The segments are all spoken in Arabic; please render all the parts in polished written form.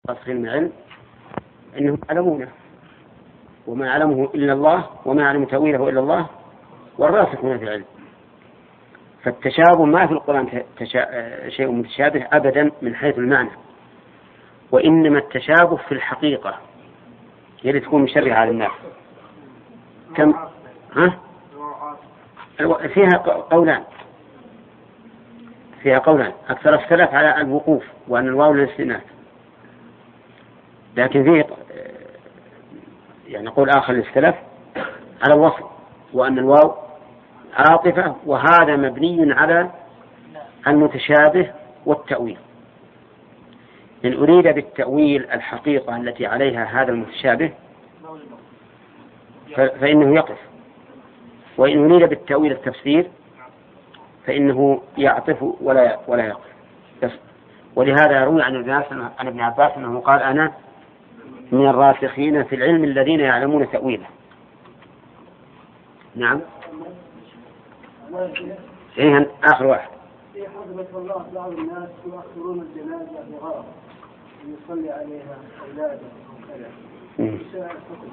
الراسخين من العلم أنهم يعلمونه، وما يعلمه إلا الله، وما يعلم تأويله إلا الله والراسخون في العلم. فالتشابه ما في القرآن شيء متشابه أبدا من حيث المعنى، وإنما التشابه في الحقيقة يلي تكون مشرعة على الناس. كم فيها قولان أكثر اختلف على الوقوف وأن الواو للاستئناف، لكن فيه يعني قول آخر الاختلاف على الوصل وأن الواو عاطفة، وهذا مبني على المتشابه والتأويل. إن أريد بالتأويل الحقيقة التي عليها هذا المتشابه فإنه يقف، وإن أريد بالتأويل التفسير فإنه يعطف ولا يقف. ولهذا يروي عن ابن عباس أنه قال: أنا من الراسخين في العلم الذين يعلمون تأويله. نعم. إيه آخر واحد. في حضرة الله بعض الناس يؤخرون الجنازة بغرض يصلي عليها أولاده وكذا.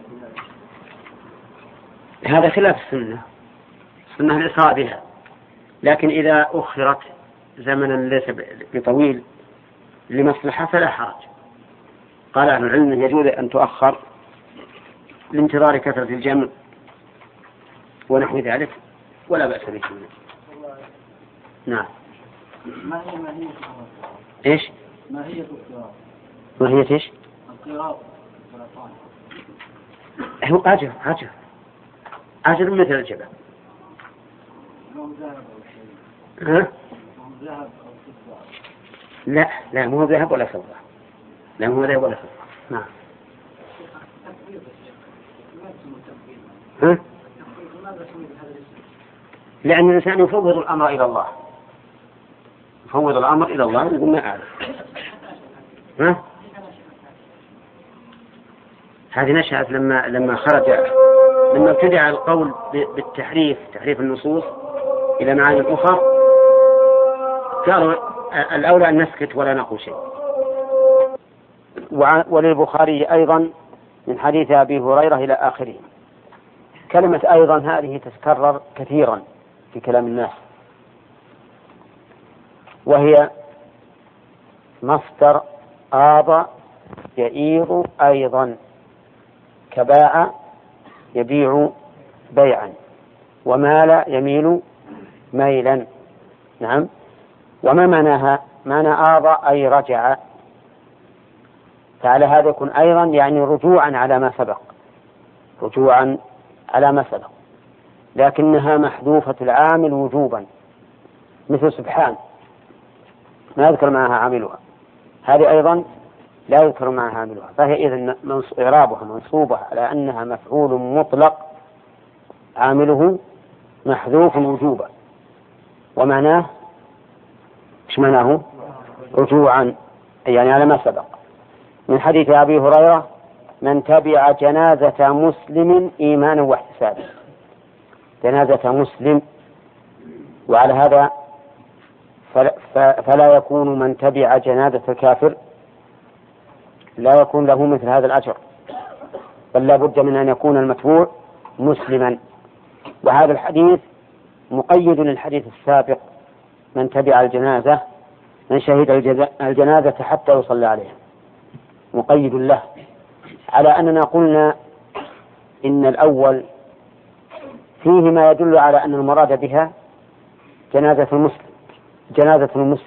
هذا خلاف السنة الإسراء بها، لكن إذا أخرت زمنا ليس بطويل لمصلحة فلا حرج. قال أهل العلم يجوز أن تؤخر لانتظار كثرة الجمع ونحو ذلك ولا بأس به. نعم. ما هي إيش؟ ما هي القراءة؟ ما هي إيش؟ القراءة. هو عجر مثل الجبل. ها؟ لا مو ذهب ولا فضة. نعم. ها؟ لأن الإنسان يفوض الأمر إلى الله. ويقول ما أعرف. ها؟ هذه نشأت لما ابتدع القول تحريف النصوص إلى معاني أخرى، قالوا الأولى أن نسكت ولا نقول شيء. وللبخاري أيضا من حديث أبي هريرة إلى آخره. كلمة أيضا هذه تتكرر كثيرا في كلام الناس، وهي مصدر آض يئيض أيضا، كباع يبيع بيعا، ومال يميل ميلا. نعم. وما معناها؟ معنى آض أي رجع، فعلى هذا يكون أيضا يعني رجوعا على ما سبق، لكنها محذوفة العامل وجوبا، مثل سبحان ما يذكر معها عاملها، هذه أيضا لا يذكر معها عاملها، فهي إذن إعرابها منصوبة على أنها مفعول مطلق عامله محذوف وجوبا، ومعناه إيش معناه؟ رجوعا يعني على ما سبق. من حديث أبي هريرة: من تبع جنازة مسلم إيمانا واحتسابا. جنازة مسلم، وعلى هذا فلا يكون من تبع جنازة كافر لا يكون له مثل هذا الأجر، بل لا بد من أن يكون المتبوع مسلما. وهذا الحديث مقيد للحديث السابق: من تبع الجنازة، من شهد الجنازة حتى يصلى عليها، مقيد له، على أننا قلنا إن الأول فيه ما يدل على أن المراد بها جنازة المسلم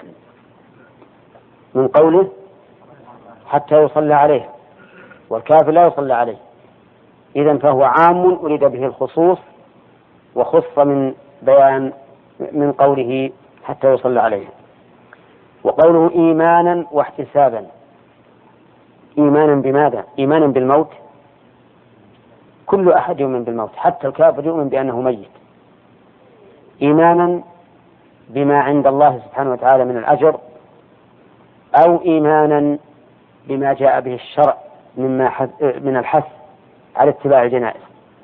من قوله حتى يصلى عليه، والكافر لا يصلى عليه. إذن فهو عام أريد به الخصوص، وخص من قوله حتى يصلى عليه. وقوله إيمانا واحتسابا، إيمانا بماذا؟ إيمانا بالموت. كل أحد يؤمن بالموت، حتى الكافر يؤمن بأنه ميت. إيمانا بما عند الله سبحانه وتعالى من الأجر، أو إيمانا بما جاء به الشرع من الحث على اتباع الجنائز.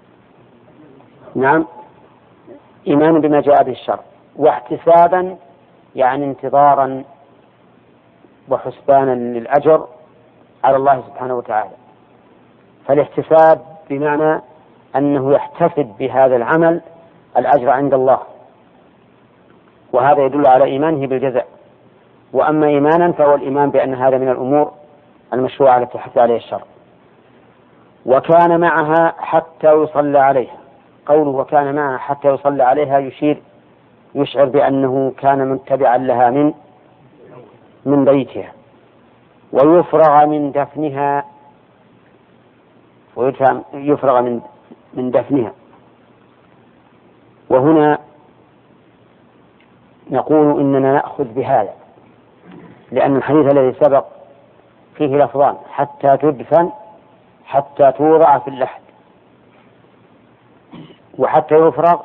نعم، إيمانا بما جاء به الشرع. واحتسابا يعني انتظارا وحسبانا للأجر على الله سبحانه وتعالى. فالاحتساب بمعنى أنه يحتسب بهذا العمل الأجر عند الله، وهذا يدل على إيمانه بالجزاء. وأما إيمانا فهو الإيمان بأن هذا من الأمور المشروعة التي حث عليها الشرع. وكان معها حتى يصلى عليها، قوله وكان معها حتى يصلى عليها يشعر بأنه كان متبعا لها من بيتها، ويفرغ من دفنها، من دفنها. وهنا نقول إننا نأخذ بهذا، لأن الحديث الذي سبق فيه لفظان: حتى تدفن، حتى توضع في اللحد، وحتى يفرغ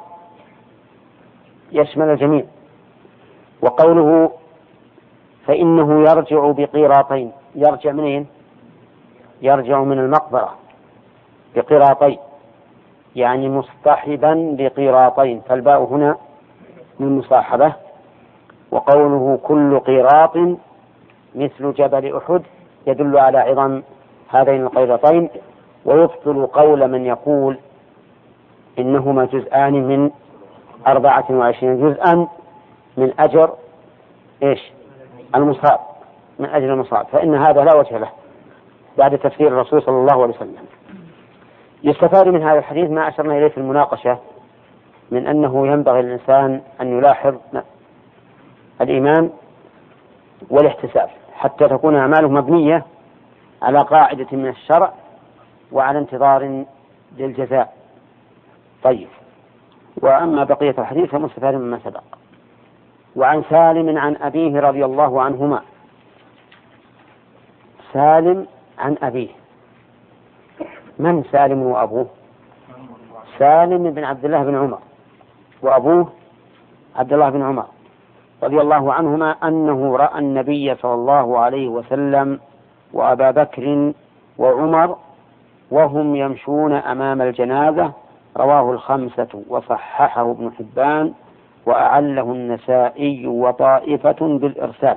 يشمل الجميع. وقوله فإنه يرجع بقيراطين، يرجع منين؟ يرجع من المقبرة بقيراطين، يعني مصطحبا بقيراطين، فالباء هنا من مصاحبة. وقوله كل قيراط مثل جبل أحد يدل على عظم هذين القيراطين، ويبطل قول من يقول إنهما جزءان من 24 جزءا من أجر المصاب، من أجل المصاب، فإن هذا لا وجه له بعد تفسير الرسول صلى الله عليه وسلم. يستفاد من هذا الحديث ما أشرنا إليه في المناقشة من أنه ينبغي للإنسان أن يلاحظ الإيمان والاحتساب حتى تكون أعماله مبنية على قاعدة من الشرع وعلى انتظار للجزاء. طيب، وأما بقية الحديث فمستفاد مما سبق. وعن سالم عن أبيه رضي الله عنهما. سالم عن أبيه، من سالم وأبوه؟ سالم بن عبد الله بن عمر، وأبوه عبد الله بن عمر رضي الله عنهما أنه رأى النبي صلى الله عليه وسلم وأبا بكر وعمر وهم يمشون أمام الجنازة، رواه الخمسة وصححه ابن حبان وأعله النسائي وطائفة بالإرسال.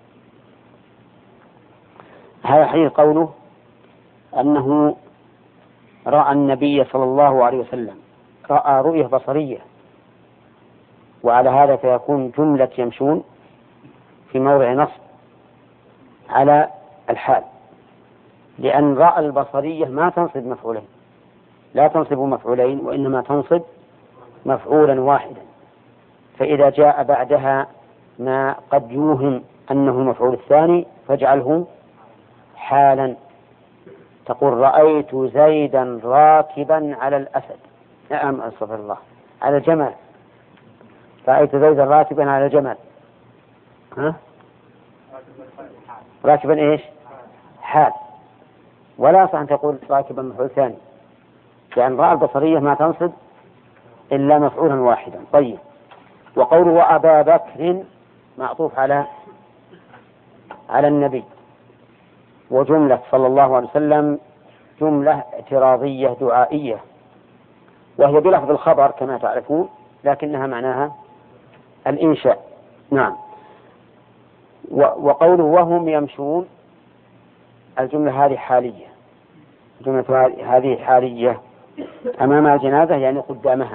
هذا حديث قوله أنه رأى النبي صلى الله عليه وسلم، رأى رؤية بصرية، وعلى هذا فيكون جملة يمشون في موضع نصب على الحال، لأن رأى البصرية ما تنصب مفعولين، لا تنصب مفعولين، وإنما تنصب مفعولا واحدا. فإذا جاء بعدها ما قد يوهم أنه المفعول الثاني فاجعله حالا، تقول رأيت زيدا راكبا على الأسد، نعم أستغفر الله، على الجمل، رأيت زيدا راكبا على الجمل، راكبا إيش؟ حال. ولا صح أن تقول راكبا مفعول ثاني، لأن رأى البصرية ما تنصب إلا مفعولا واحدا. طيب، وقوله وأبا بكر معطوف على النبي، وجملة صلى الله عليه وسلم جملة اعتراضية دعائية، وهي بلفظ الخبر كما تعرفون، لكنها معناها الإنشاء. نعم. وقوله وهم يمشون، الجملة هذه حالية، الجملة هذه حالية أمام الجنازة يعني قدامها.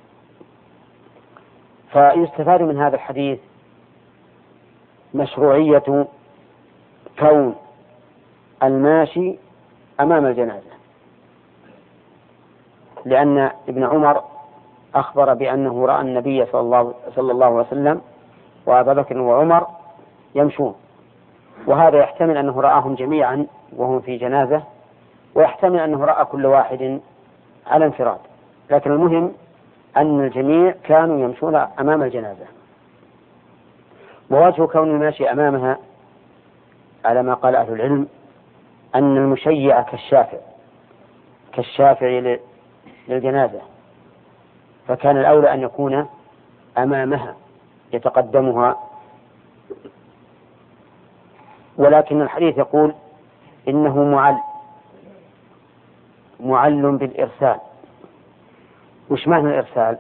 فيستفاد من هذا الحديث مشروعية كون الماشي أمام الجنازة، لأن ابن عمر أخبر بأنه رأى النبي صلى الله عليه وسلم وأبا بكر وعمر يمشون، وهذا يحتمل أنه رآهم جميعا وهم في جنازة، ويحتمل أنه رأى كل واحد على انفراد، لكن المهم أن الجميع كانوا يمشون أمام الجنازة. ووجه كون الماشي أمامها على ما قال أهل العلم أن المشيع كالشافع للجنازة، فكان الأولى أن يكون أمامها يتقدمها. ولكن الحديث يقول إنه معل بالإرسال. وش معنى الإرسال؟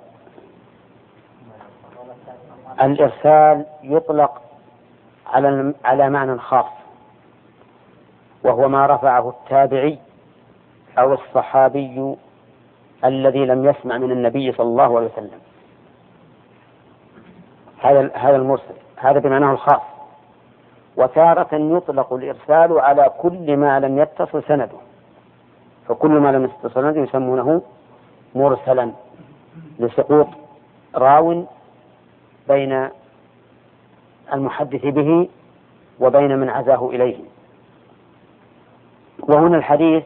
الإرسال يطلق على معنى خاص، وهو ما رفعه التابعي أو الصحابي الذي لم يسمع من النبي صلى الله عليه وسلم. هذا المرسل، هذا بمعناه الخاص. وتارة يطلق الإرسال على كل ما لم يتصل سنده، فكل ما لم يتصل سنده يسمونه مرسلا لسقوط راو بين المحدث به وبين من عزاه إليه. وهنا الحديث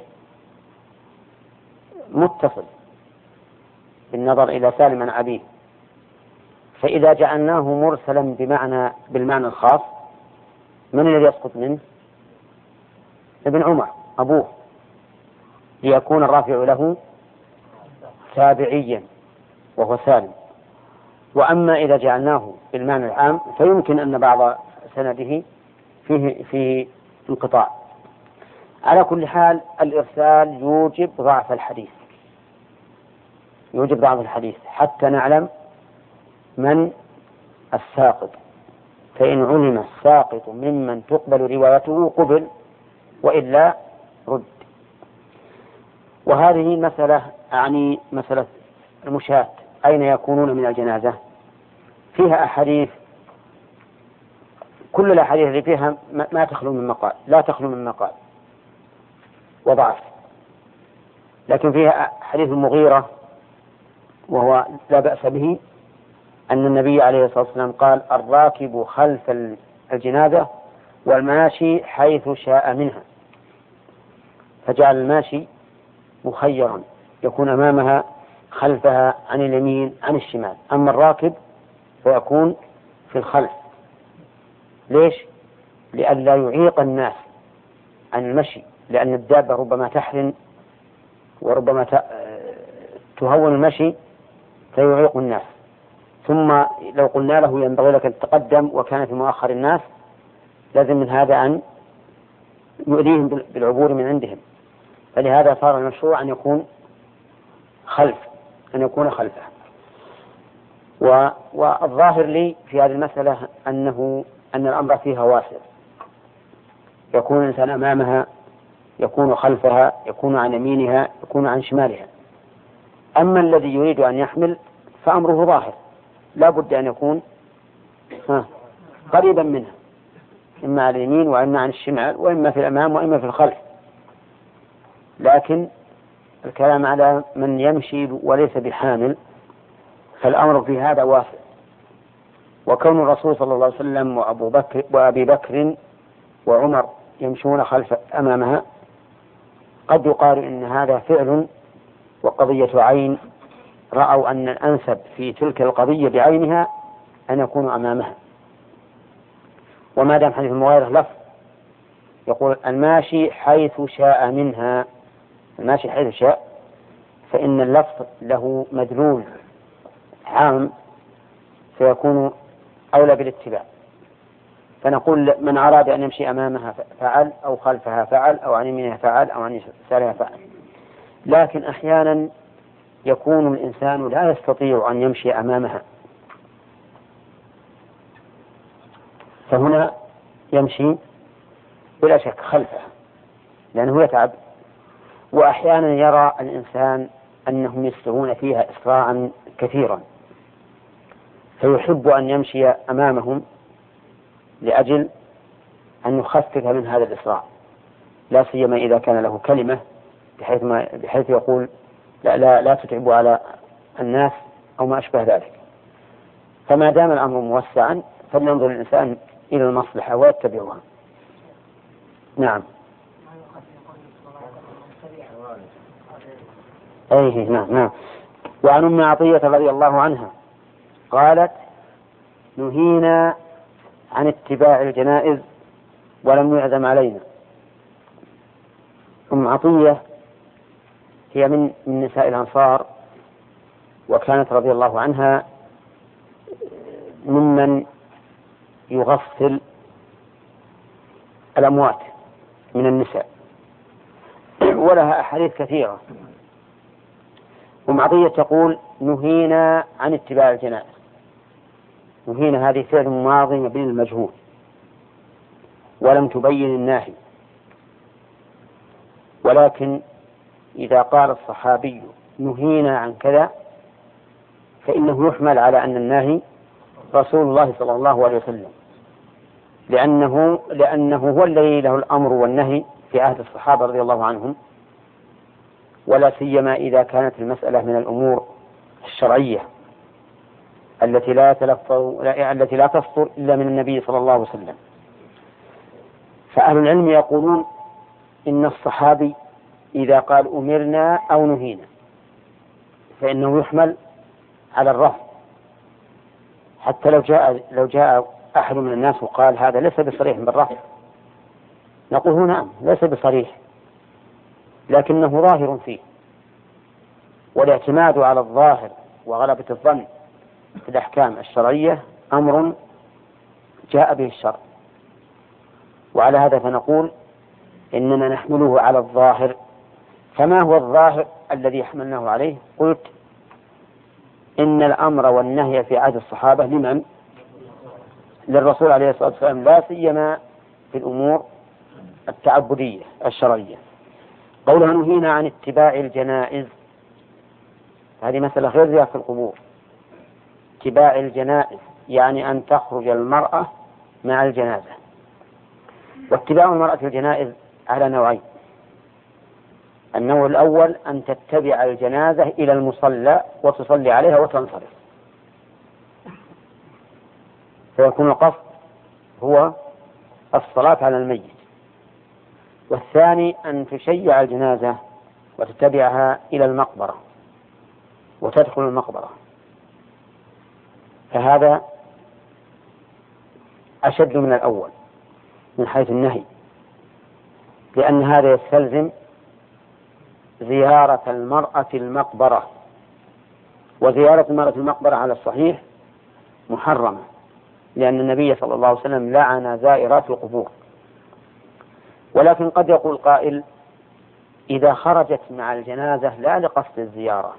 متصل بالنظر إلى سالم عن أبيه، فإذا جعلناه مرسلا بالمعنى الخاص، من الذي يسقط منه؟ ابن عمر أبوه، ليكون الرافع له تابعيا وهو سالم. وأما إذا جعلناه بالمعنى العام فيمكن أن بعض سنده فيه انقطاع. على كل حال الإرسال يوجب ضعف الحديث حتى نعلم من الساقط، فإن علم الساقط ممن تقبل روايته قبل، وإلا رد. وهذه مسألة أعني مسألة المشاة أين يكونون من الجنازة، فيها أحاديث، كل الأحاديث اللي فيها ما تخلو من مقال، لا تخلو من مقال وضعف. لكن فيها حديث المغيرة وهو لا بأس به، أن النبي عليه الصلاة والسلام قال: الراكب خلف الجنازة والماشي حيث شاء منها، فجعل الماشي مخيرا يكون أمامها، خلفها، عن اليمين، عن الشمال. أما الراكب فيكون في الخلف. ليش؟ لئلا يعيق الناس عن المشي، لأن الدابة ربما تحرن وربما تهون المشي فيعيق الناس. ثم لو قلنا له ينبغي لك أن تتقدم وكان في مؤخر الناس، لازم من هذا أن يؤذيهم بالعبور من عندهم، فلهذا صار المشروع أن يكون خلفه. والظاهر لي في هذه المسألة أن الأمر فيها واسع، يكون الإنسان أمامها، يكون خلفها، يكون عن يمينها، يكون عن شمالها. أما الذي يريد أن يحمل فأمره ظاهر، لا بد أن يكون قريبا منها، إما عن اليمين وإما عن الشمال، وإما في الأمام وإما في الخلف. لكن الكلام على من يمشي وليس بحامل، فالأمر في هذا واسع. وكون الرسول صلى الله عليه وسلم وأبي بكر وعمر يمشون أمامها، قد يقال إن هذا فعل وقضية عين، رأوا أن الأنسب في تلك القضية بعينها أن يكونوا أمامها. وما دام حديث المغيرة لفظ يقول الماشي حيث شاء منها، الماشي حيث شاء، فإن اللفظ له مدلول عام فيكون أولى بالاتباع. فنقول من أراد أن يمشي أمامها فعل، أو خلفها فعل، أو عن يمينها فعل، أو عن يسارها فعل. لكن أحيانا يكون الإنسان لا يستطيع أن يمشي أمامها، فهنا يمشي بلا شك خلفها لأنه يتعب. وأحيانا يرى الإنسان أنهم يسرعون فيها إسراعا كثيرا، فيحب أن يمشي أمامهم لأجل أن يخفف من هذا الإسراع، لا سيما إذا كان له كلمة بحيث يقول لا تتعبوا على الناس أو ما أشبه ذلك. فما دام الأمر موسعا فلينظر الإنسان إلى المصلحة ويتبعها. نعم. نعم. وعن أم عطية رضي الله عنها قالت: نهينا عن اتباع الجنائز ولم يعزم علينا. أم عطية هي من نساء الأنصار، وكانت رضي الله عنها ممن يغسل الأموات من النساء، ولها أحاديث كثيرة. أم عطية تقول: نهينا عن اتباع الجنائز. نهينا هذه فعل ماضي مبني للمجهول ولم تبين الناهي، ولكن إذا قال الصحابي نهينا عن كذا فإنه يحمل على أن الناهي رسول الله صلى الله عليه وسلم، لأنه هو الذي له الأمر والنهي في عهد الصحابة رضي الله عنهم، ولا سيما إذا كانت المسألة من الأمور الشرعية التي لا تصدر إلا من النبي صلى الله عليه وسلم. فأهل العلم يقولون إن الصحابي إذا قال أمرنا أو نهينا فإنه يحمل على الرفض، حتى لو جاء أحد من الناس وقال هذا ليس بصريح بالرفض نقول نعم ليس بصريح لكنه ظاهر فيه، والاعتماد على الظاهر وغلبة الظن في الأحكام الشرعية أمر جاء به الشرع، وعلى هذا فنقول إننا نحمله على الظاهر. فما هو الظاهر الذي حملناه عليه؟ قلت إن الأمر والنهي في عهد الصحابة لمن؟ للرسول عليه الصلاة والسلام، لا سيما في الأمور التعبدية الشرعية. قولها نهينا عن اتباع الجنائز، هذه مسألة غير زيارة القبور. اتباع الجنائز يعني أن تخرج المرأة مع الجنازة. واتباع المرأة الجنائز على نوعين: النوع الأول أن تتبع الجنازة إلى المصلى وتصلي عليها وتنصرف، فيكون القصد هو الصلاة على الميت. والثاني أن تشيع الجنازة وتتبعها إلى المقبرة وتدخل المقبرة، فهذا أشد من الأول من حيث النهي، لأن هذا يستلزم زيارة المرأة المقبرة، وزيارة المرأة المقبرة على الصحيح محرمة، لأن النبي صلى الله عليه وسلم لعن زائرات القبور. ولكن قد يقول قائل إذا خرجت مع الجنازة لا لقصد الزيارة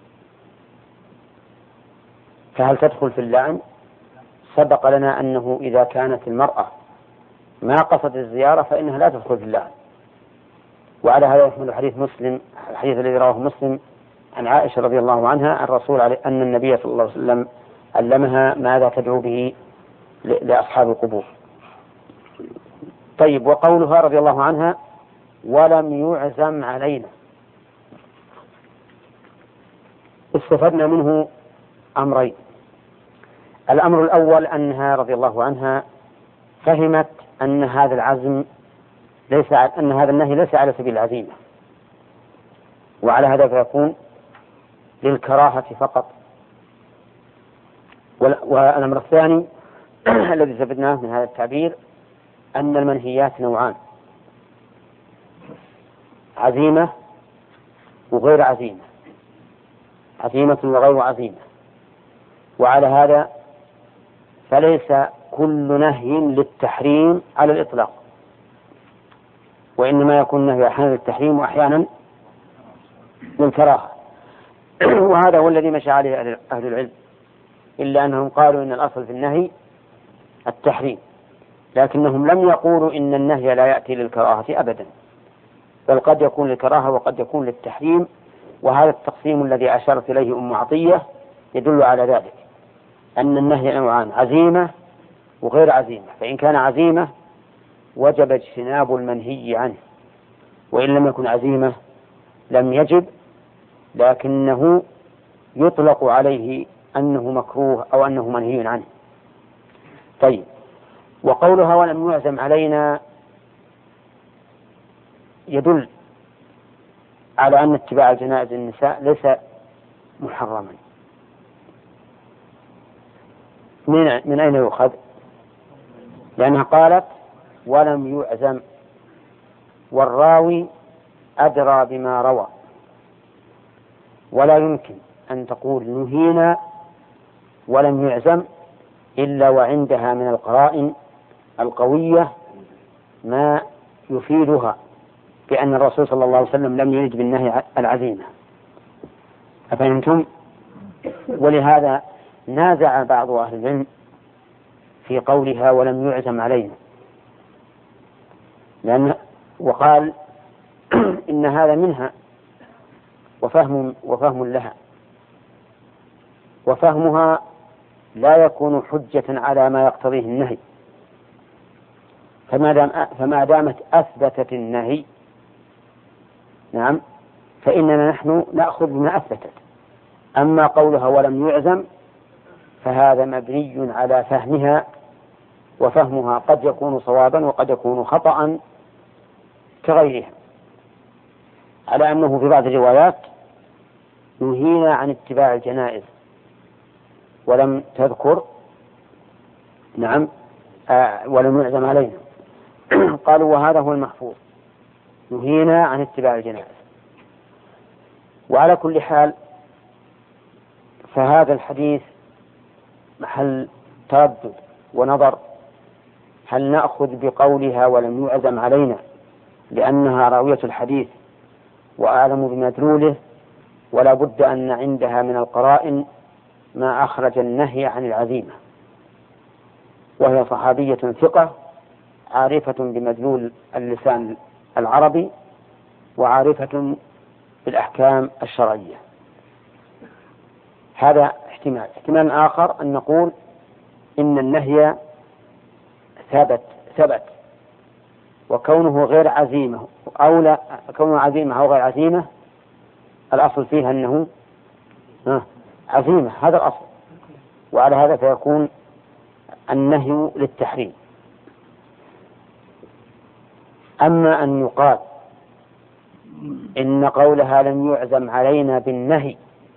فهل تدخل في اللعن؟ سبق لنا أنه إذا كانت المرأة ما قصد الزيارة فإنها لا تدخل في اللعن. وعلى هذا يحمل حديث مسلم، الحديث الذي رواه مسلم عن عائشة رضي الله عنها عن الرسول أن النبي صلى الله عليه وسلم علمها ماذا تدعو به لأصحاب القبور. طيب، وقولها رضي الله عنها ولم يعزم علينا، استفدنا منه أمرين. الأمر الأول أنها رضي الله عنها فهمت أن هذا العزم أن هذا النهي ليس على سبيل العزيمة، وعلى هذا فيكون للكراهة فقط. والأمر الثاني الذي استفدناه من هذا التعبير أن المنهيات نوعان: عزيمة وغير عزيمة، عزيمة وغير عزيمة. وعلى هذا فليس كل نهي للتحريم على الإطلاق، وإنما يكون النهي أحيانا للتحريم وأحيانا للكراهة. وهذا هو الذي مشى عليه أهل العلم، إلا أنهم قالوا إن الأصل في النهي التحريم، لكنهم لم يقولوا إن النهي لا يأتي للكراهة أبدا، بل قد يكون للكراهة وقد يكون للتحريم. وهذا التقسيم الذي أشارت إليه أم عطية يدل على ذلك، أن النهي نوعان: عزيمة وغير عزيمة. فإن كان عزيمة وجب اجتناب المنهي عنه، وإن لم يكن عزيمة لم يجب، لكنه يطلق عليه أنه مكروه أو أنه منهي عنه. طيب، وقولها ولم يعزم علينا يدل على أن اتباع الجنائز النساء ليس محرما. من أين يؤخذ؟ لأنها قالت ولم يعزم، والراوي أدرى بما روى، ولا يمكن أن تقول نهينا ولم يعزم إلا وعندها من القرائن القوية ما يفيدها بأن الرسول صلى الله عليه وسلم لم يرد بالنهي العزيمة. أفهمتم؟ ولهذا نازع بعض أهل العلم في قولها ولم يعزم علينا، وقال إن هذا منها وفهم لها، وفهمها لا يكون حجة على ما يقتضيه النهي، فما دامت أثبتت النهي نعم فإننا نحن نأخذ بما أثبتت. أما قولها ولم يعزم فهذا مبني على فهمها، وفهمها قد يكون صوابا وقد يكون خطأ كغيرها، على أنه في بعض الروايات نهينا عن اتباع الجنائز ولم تذكر نعم ولم يعزم علينا. قالوا وهذا هو المحفوظ، نهينا عن اتباع الجنائز. وعلى كل حال فهذا الحديث محل تردد ونظر، هل نأخذ بقولها ولم يعزم علينا لأنها راوية الحديث وأعلم بمدلوله، ولا بد أن عندها من القرائن ما أخرج النهي عن العزيمة، وهي صحابية ثقة عارفة بمدلول اللسان العربي وعارفة بالأحكام الشرعية. هذا احتمال آخر أن نقول إن النهي ثبت وكونه غير عزيمة أو لا، كونه عزيمة أو غير عزيمة الأصل فيها أنه عزيمة، هذا الأصل، وعلى هذا فيكون النهي للتحريم. أما أن يقال إن قولها لم يعزم علينا بالنهي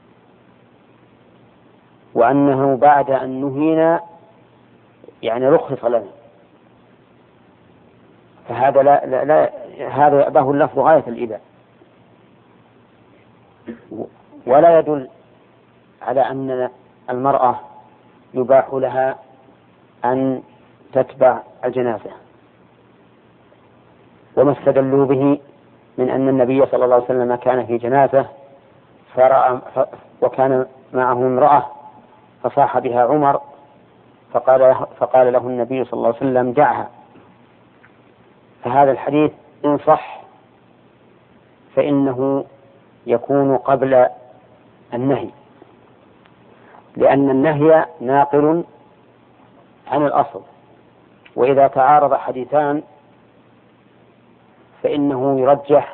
وأنه بعد أن نهينا يعني رخص لنا، فهذا لا هذا يأباه اللفظ غاية الإباء، ولا يدل على أن المرأة يباح لها أن تتبع الجنازة. وما استدلوا به من أن النبي صلى الله عليه وسلم كان في جنازة وكان معه امرأة فصاح بها عمر فقال له النبي صلى الله عليه وسلم دعها. فهذا الحديث إن صح فإنه يكون قبل النهي، لأن النهي ناقل عن الأصل، وإذا تعارض حديثان فإنه يرجح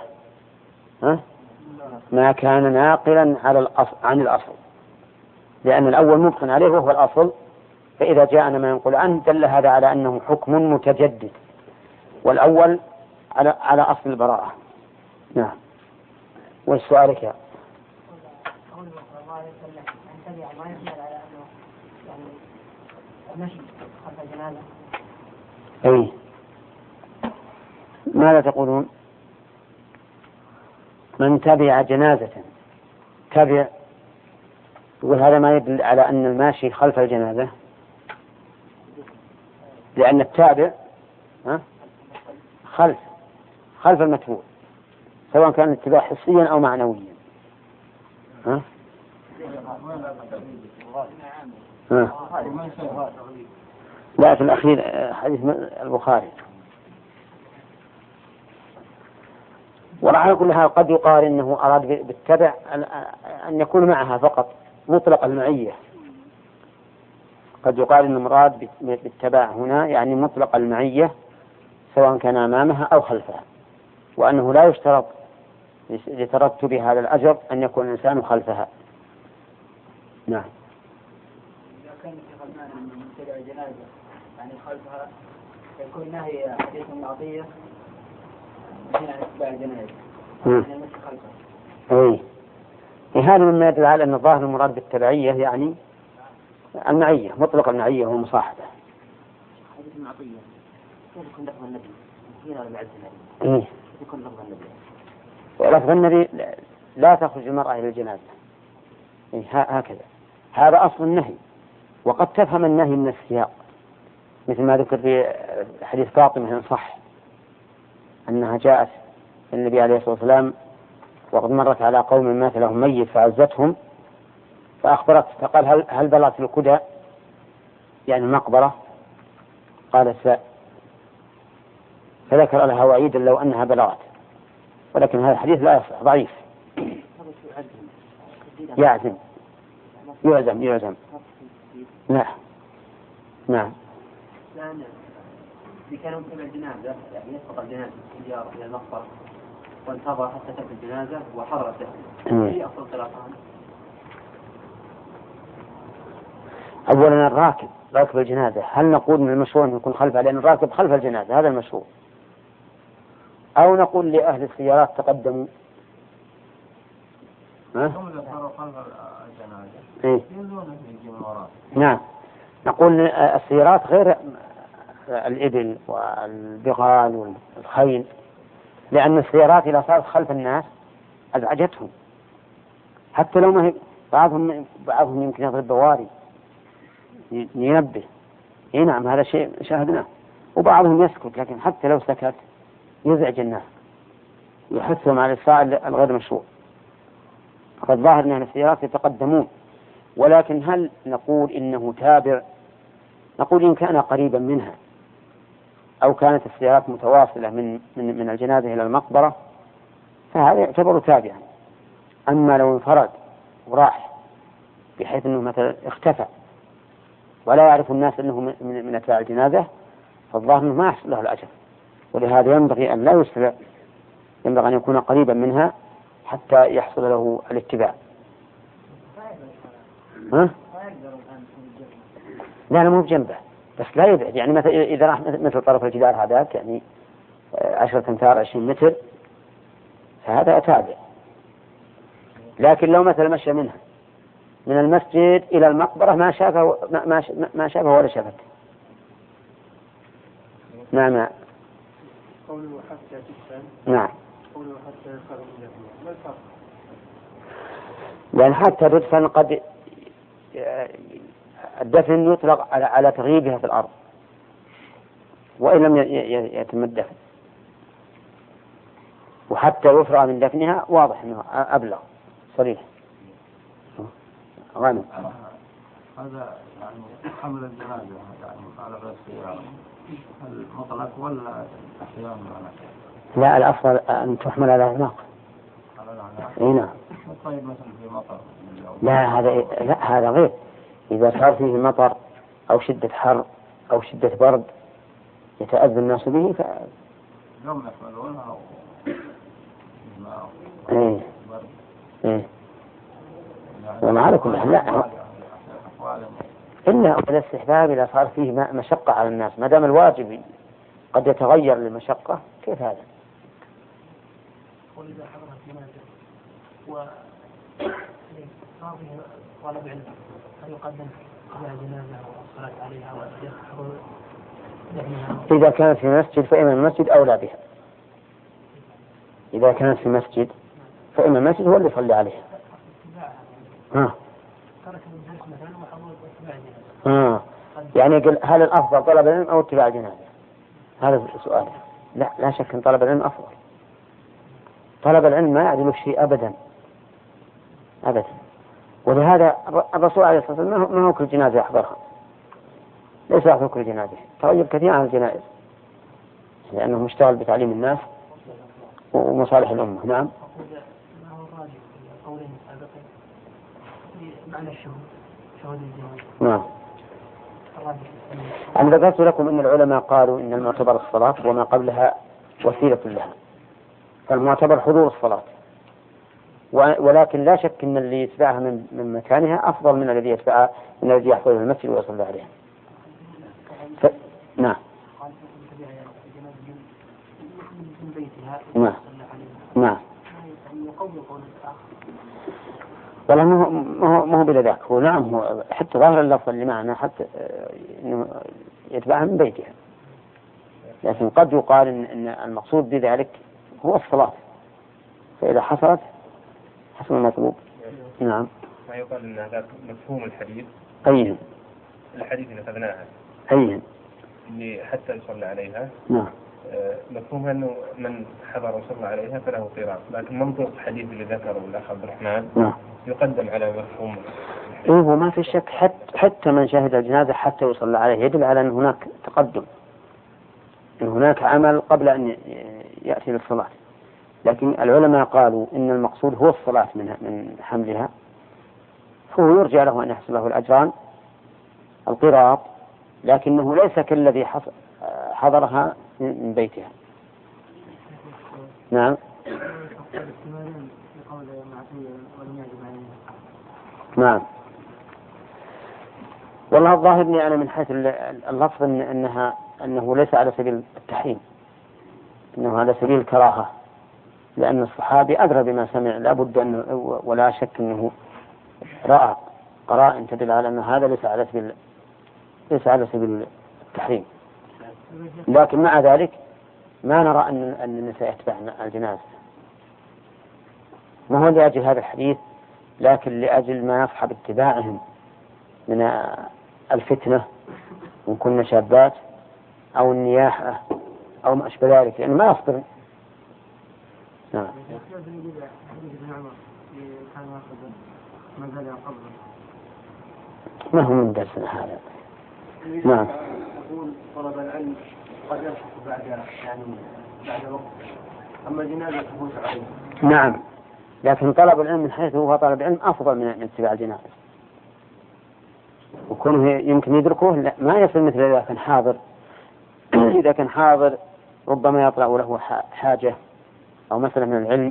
ما كان ناقلا عن الأصل، لأن الأول مبقٍ عليه وهو الأصل، فإذا جاءنا ما ينقل عنه دل هذا على أنه حكم متجدد، والأول على أصل البراءة. نعم. والسؤالك يا أي ماذا تقولون؟ من تبع جنازة تبع، يقول هذا ما يدل على أن الماشي خلف الجنازة، لأن التابع خلف المتبوع، سواء كان الاتباع حسيا أو معنويا. لا، في الأخير حديث البخاري. وعلى كل حال قد يقال إنه أراد بالتبع أن يكون معها فقط مطلق المعية، قد يقال إن المراد بالتبع هنا يعني مطلق المعية سواء كان أمامها أو خلفها، وأنه لا يشترط لترتب هذا الأجر أن يكون الإنسان خلفها. نعم. إذا كان في غلمان من متبع الجنازة يعني خلفها يكون نهي حديث العطية من اتباع الجنازة يعني المشي خلفها. هذا مما يدل على أن الظاهر المراد بالتبعية يعني المعية، مطلق المعية ومصاحبة. حديث العطية يكون لفظ النبي هنا ولا بعد النبي؟ يكون لفظ النبي. لفظ النبي لا تخرج المرأة إلى الجنازة، هكذا، هذا أصل النهي. وقد تفهم النهي من السياق، مثل ما ذكر في حديث فاطمة إن صح أنها جاءت النبي عليه الصلاة والسلام وقد مرت على قوم مات لهم ميت فعزتهم فأخبرت فقال هل بلغت الكدى يعني المقبرة؟ قالت لا، فذكر لها وعيدا لو أنها بلغت، ولكن هذا الحديث لا يصح، ضعيف. يعزم يعزم. نعم. إذا كان متبع الجنازة يعني يسبق الجنازة الزيارة إلى المقبرة وانتظر حتى تأتي الجنازة وحضرته، هي أفضل قراءتان. أولا راكب الجنازة، هل نقول من المشروع أن يكون خلفها لأن الراكب خلف الجنازة، هذا المشروع، أو نقول لأهل السيارات تقدموا؟ نعم، نقول السيارات غير الإبل والبغال والخيل، لأن السيارات إذا صارت خلف الناس أزعجتهم، حتى لو ما هي بعضهم يمكن يضرب بواري ينبه. نعم، هذا شيء شاهدناه. وبعضهم يسكت، لكن حتى لو سكت يزعج الناس، يحثهم على الفعل الغير مشروع. فالظاهر أن السيارات يتقدمون، ولكن هل نقول إنه تابع؟ نقول إن كان قريبا منها أو كانت السيارات متواصلة من الجنازة إلى المقبرة فهذا يعتبر تابعا. أما لو انفرد وراح بحيث أنه مثلا اختفى ولا يعرف الناس أنه من أتباع الجنازة، فالظاهر أنه ما يحصل له الأجر، ولهذا ينبغي أن لا يسرع، ينبغي أن يكون قريبا منها حتى يحصل له الاتباع. لا مو بجنبه، بس لا يبعد، يعني مثلا إذا راح مثل طرف الجدار هذاك يعني 10 أمتار 20 متر فهذا تابع. لكن لو مثلا مشى منها من المسجد إلى المقبرة ما شافه ولا شافته. نعم. قوله حتى تدفن. نعم. قوله حتى يخرج من ما الفرق؟ لأن حتى تدفن قد الدفن يطلق على تغييبها في الأرض وإن لم يتم الدفن، وحتى يفرغ من دفنها واضح أنه أبلغ صريح. غانم. هذا يعني حمل الجنازة يعني على غير السيارة، هل مطلق ولا أحيانا؟ لا، الأفضل أن تحمل على العناق. نعم. طيب مثلا في مطر. لا هذا غير. إذا صار فيه مطر أو شدة حر أو شدة برد يتأذى الناس به يوم يحملونها وما على كل حال لا إلا الاستحباب إذا صار فيه مشقة على الناس، ما دام الواجب قد يتغير للمشقة كيف هذا؟ وإذا حضرت جنازة وصار فيه طلب علم هل يقدم على جنازة والصلاة عليها ويحضر دفنها؟ إذا كانت في مسجد فإمام المسجد أولى بها. إذا كانت في مسجد فإمام المسجد هو اللي يصلي عليها. يعني هل الأفضل طلب العلم أو اتباع الجنازة؟ هذا السؤال. لا شك أن طلب العلم أفضل. طلب العلم ما يعدل شيء أبدا. ولهذا الرسول عليه الصلاة والسلام ما هو كل جنازة يحضرها، ليس يحضر كل جنازة، تغير كثير عن الجنائز لأنه مشتغل بتعليم الناس ومصالح الأمة. نعم. نعم. أنا ذكرت لكم أن العلماء قالوا إن المعتبر الصلاة وما قبلها وسيلة لها، فالمعتبر حضور الصلاة، ولكن لا شك أن اللي يتبعها من مكانها أفضل من الذي يحضر في المسجد ويصلي عليها. نعم. نعم. والله ما هو بلا ذاك، هو نعم هو حتى ظاهر اللفظ اللي معنا حتى إنه يتبعها من بيتها، لكن قد يقال إن المقصود بذلك هو الصلاة، فإذا حصلت حصل المطلوب. نعم. ما يقال إن هذا مفهوم الحديث. أيهم الحديث اللي أخذناها. أيهم اللي حتى يصلى عليها. نعم. مفهومها أنه من حضر وصلى عليها فله قراءة، لكن منطق الحديث اللي ذكره الأخ عبد الرحمن نعم. يقدم على مفهوم. هو ما في شك حتى من شهد الجنازة حتى يصلى عليه يدل على أن هناك تقدم، أن هناك عمل قبل أن يأتي للصلاة. لكن العلماء قالوا إن المقصود هو الصلاة من حملها، فهو يرجع له أن يحصل له الأجران القراط، لكنه ليس كالذي حضرها من بيتها. نعم. نعم. والله الظاهر أنا من حيث اللفظ أنه ليس على سبيل التحريم، إنه على سبيل الكراهة، لأن الصحابي أدرى بما سمع، لا بد أن ولا شك أنه رأى قرائن تدل على أن هذا ليس على سبيل التحريم. لكن مع ذلك ما نرى أن النساء يتبعن الجنازة، ما هو لأجل هذا الحديث، لكن لأجل ما يصحب اتباعهم من الفتنة إن كنا شابات أو النياحة أو ما أشبه ذلك، لأنه ما يصبر. نعم. ما هو من درسنا هذا. نعم. يقول طلب العلم قد يلحق بعد وقت، أما الجنازة تفوت عليه. نعم، لكن طلب العلم من حيث هو طلب العلم أفضل من اتباع الجنازة، وكونه يمكن يدركه لا ما يصير مثل إذا كان حاضر. إذا كان حاضر ربما يطلع له حاجة أو مسألة من العلم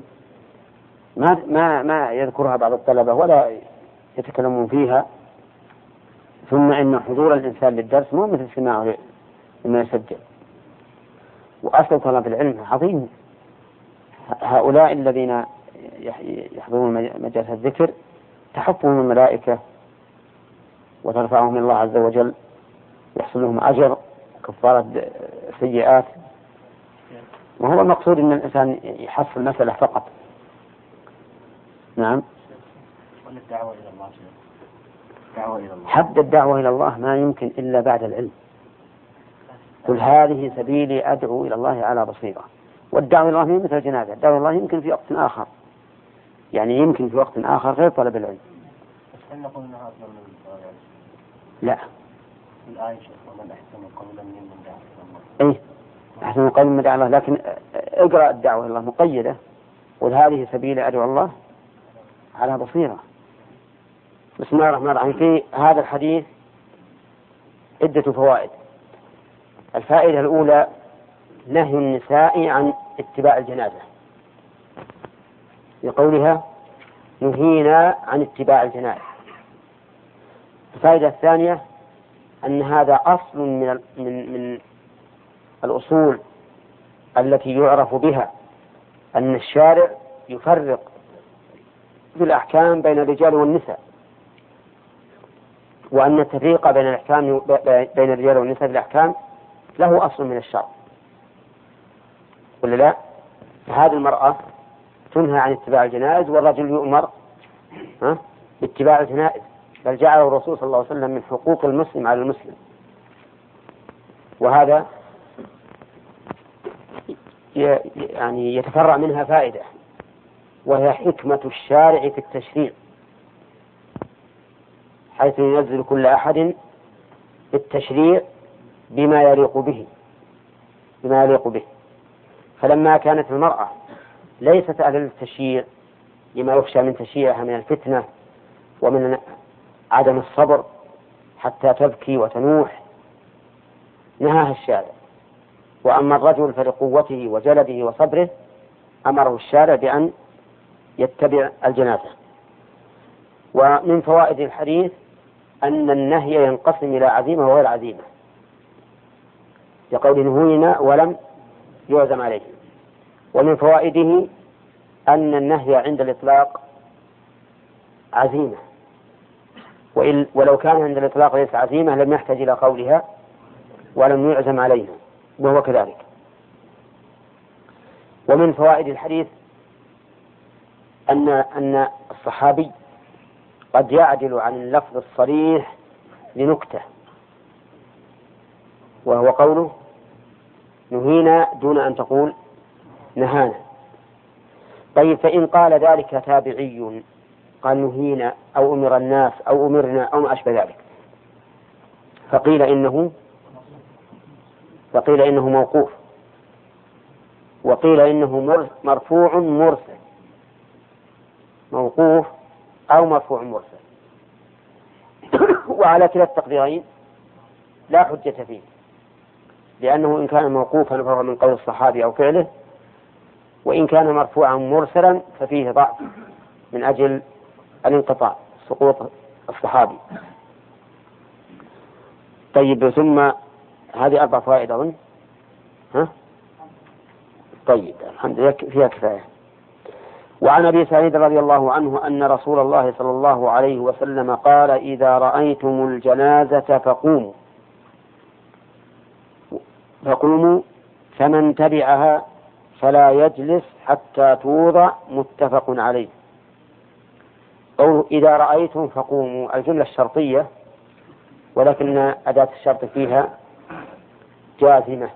ما يذكرها بعض الطلبة ولا يتكلمون فيها، ثم إن حضور الإنسان للدرس مو مثل سماعه لما يسجل. وأصل طلب العلم عظيم. هؤلاء الذين يحضرون مجالس الذكر تحفهم الملائكة وترفعهم الله عز وجل، يحصل لهم أجر وكفارة سيئات، وهو المقصود أن الإنسان يحصل مسألة فقط. نعم. والدعوة إلى الله. حد الدعوة إلى الله ما يمكن إلا بعد العلم. قل هذه سبيلي أدعو إلى الله على بصيرة. والدعوة إلى الله مثل الجنازة، الدعوة إلى الله يمكن في وقت آخر، يعني يمكن في وقت آخر غير طلب العلم. هل نقول أنها أفضل من طلب العلم؟ لا. الآية ومن أحسن قولا ممن دعا إلى الله. إيه، أحسن قولا ممن دعا إلى الله، لكن اقرأ الدعوة إلى الله مقيدة، قل هذه سبيلي أدعو الله على بصيرة. بسم الله الرحمن الرحيم. في هذا الحديث عدة فوائد. الفائدة الأولى نهي النساء عن اتباع الجنازة، لقولها نهينا عن اتباع الجنازة. الفائدة الثانية أن هذا أصل من الأصول التي يعرف بها أن الشارع يفرق بالأحكام بين الرجال والنساء، وأن التفريق بين الرجال والنساء بالأحكام له أصل من الشرع، ولا لا؟ هذه المرأة تنهى عن اتباع الجنائز، والرجل يؤمر باتباع الجنائز، بل جعله الرسول صلى الله عليه وسلم من حقوق المسلم على المسلم. وهذا يعني يتفرع منها فائدة، وهي حكمة الشارع في التشريع، حيث ينزل كل أحد بالتشريع بما يليق به. فلما كانت المرأة ليست أهل التشريع لما يخشى من تشريعها من الفتنة ومن عدم الصبر حتى تبكي وتنوح، نهاها الشارع. وأما الرجل فلقوته وجلده وصبره أمره الشارع بأن يتبع الجنازة. ومن فوائد الحديث أن النهي ينقسم إلى عزيمة وغير عزيمة، لقول نهينا ولم يعزم عليه. ومن فوائده أن النهي عند الإطلاق عزيمة، ولو كان عند الإطلاق ليس عزيمة لم يحتاج إلى قولها ولم يعزم عليها، وهو كذلك. ومن فوائد الحديث أن الصحابي قد يعدل عن اللفظ الصريح لنكتة، وهو قوله نهينا دون أن تقول نهانا. طيب، فإن قال ذلك تابعي قال نهينا أو أمر الناس أو أمرنا أو ما أشبه ذلك، فقيل إنه موقوف، وقيل إنه مرفوع مرسل، موقوف أو مرفوع مرسل. وعلى كلا التقديرين لا حجة فيه، لأنه إن كان موقوفا فهو من قول الصحابي أو فعله، وإن كان مرفوعا مرسلا ففيه ضعف من أجل الانقطاع، سقوط الصحابي. طيب، ثم هذه 4 فوائد أظن. طيب، الحمد لله فيها كفاية. وعن أبي سعيد رضي الله عنه أن رسول الله صلى الله عليه وسلم قال: إذا رأيتم الجنازة فقوموا فمن تبعها فلا يجلس حتى توضع. متفق عليه. قوله إذا رأيتم فقوموا، الجملة الشرطية، ولكن أداة الشرط فيها جازمة.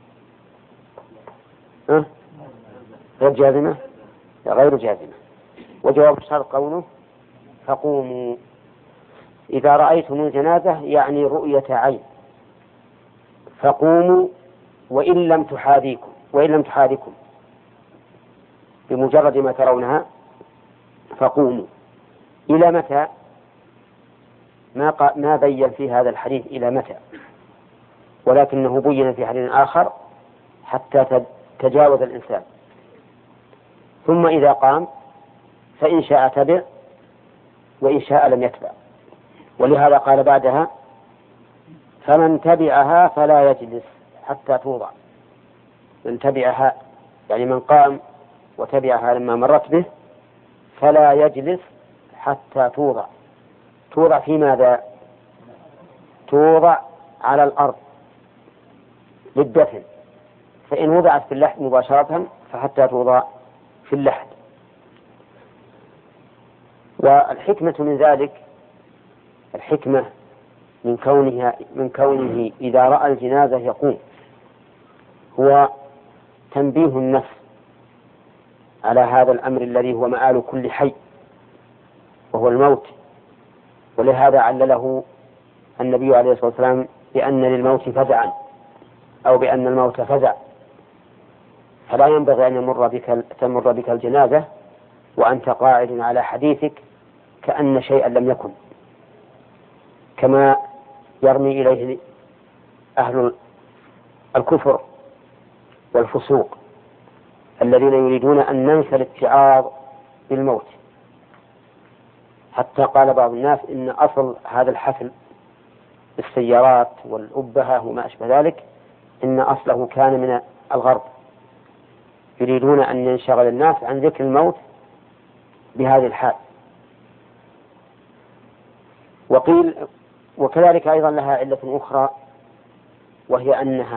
غير جازمة؟ غير جازمة. وجواب الشرط قوله فقوموا. إذا رأيتم الجنازة يعني رؤية عين، فقوموا وإن لم تحاذيكم بمجرد ما ترونها فقوموا. إلى متى؟ ما بين في هذا الحديث إلى متى، ولكنه بين في حديث آخر حتى تجاوز الإنسان. ثم إذا قام فإن شاء تبع وإن شاء لم يتبع. ولهذا قال بعدها: فمن تبعها فلا يجلس حتى توضع. من تبعها يعني من قام وتبعها لما مرت به فلا يجلس حتى توضع. توضع في ماذا؟ توضع على الأرض للدفن، فإن وضعت في اللحد مباشرة فحتى توضع في اللحد. والحكمة من ذلك، الحكمة من كونه إذا رأى الجنازة يقوم، هو تنبيه النفس على هذا الأمر الذي هو مآل كل حي وهو الموت. ولهذا علله النبي عليه الصلاة والسلام بأن للموت فزعا، أو بأن الموت فزع، فلا ينبغي أن تمر بك الجنازة وأنت قاعد على حديثك كأن شيئا لم يكن، كما يرمي إليه أهل الكفر والفسوق الذين يريدون أن ننسى الاتعاظ بالموت. حتى قال بعض الناس إن أصل هذا الحفل بالسيارات والأبهة وما أشبه ذلك إن أصله كان من الغرب، يريدون أن ينشغل الناس عن ذكر الموت بهذه الحال. وقيل وكذلك أيضا لها علة أخرى، وهي أنها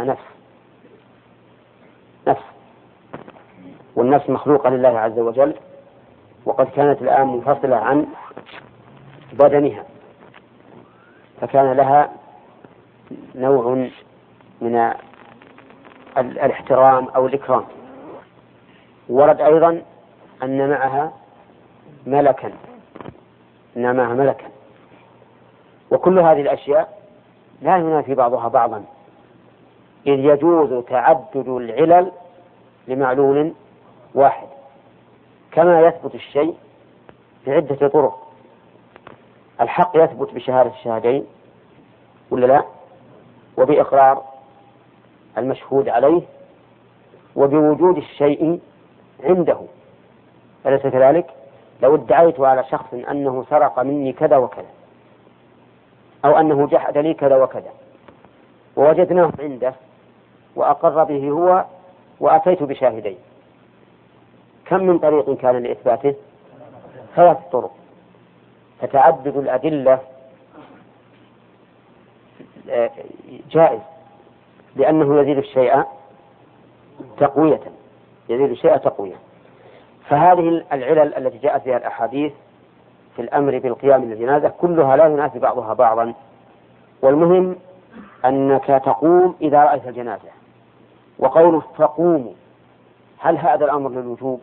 نفس، والنفس مخلوقة لله عز وجل، وقد كانت الآن منفصلة عن بدنها، فكان لها نوع من الاحترام أو الإكرام. ورد أيضا أن معها ملكا، وكل هذه الأشياء لا ينافي بعضها بعضا، إذ يجوز تعدد العلل لمعلول واحد، كما يثبت الشيء بعدة طرق. الحق يثبت بشهادة الشهادين ولا لا؟ وبإقرار المشهود عليه، وبوجود الشيء عنده، أليس كذلك؟ لو ادعيت على شخص أنه سرق مني كذا وكذا، أو أنه جحد لي كذا وكذا، ووجدناه عنده وأقر به هو وأتيت بشاهدين، كم من طريق كان لإثباته؟ 3 طرق. فتعدد الأدلة جائز، لأنه يزيد الشيء تقوية. فهذه العلل التي جاءت بها الأحاديث في الأمر بالقيام للجنازة كلها لا ينافي بعضها بعضا، والمهم أنك تقوم إذا رأيت الجنازة. وقوله فقوموا، هل هذا الأمر للوجوب؟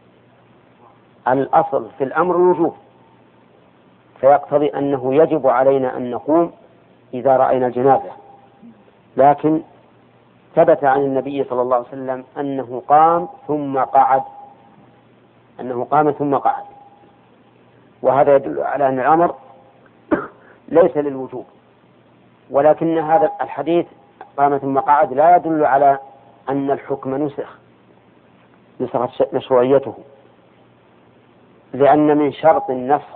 الأصل في الأمر الوجوب، فيقتضي أنه يجب علينا أن نقوم إذا رأينا الجنازة، لكن ثبت عن النبي صلى الله عليه وسلم أنه قام ثم قعد، وهذا يدل على أن الأمر ليس للوجوب، ولكن هذا الحديث قام ثم قعد لا يدل على أن الحكم نسخت مشروعيته، لأن من شرط النسخ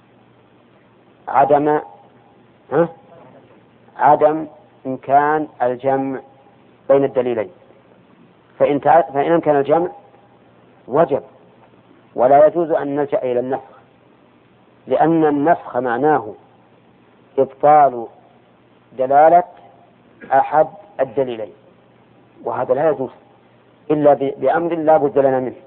عدم إمكان الجمع بين الدليلين، فإن أمكن الجمع وجب، ولا يجوز أن نلجأ إلى النسخ، لأن النسخ معناه إبطال دلالة أحد الدليلين، وهذا لا يجوز إلا بأمر لا بد لنا منه.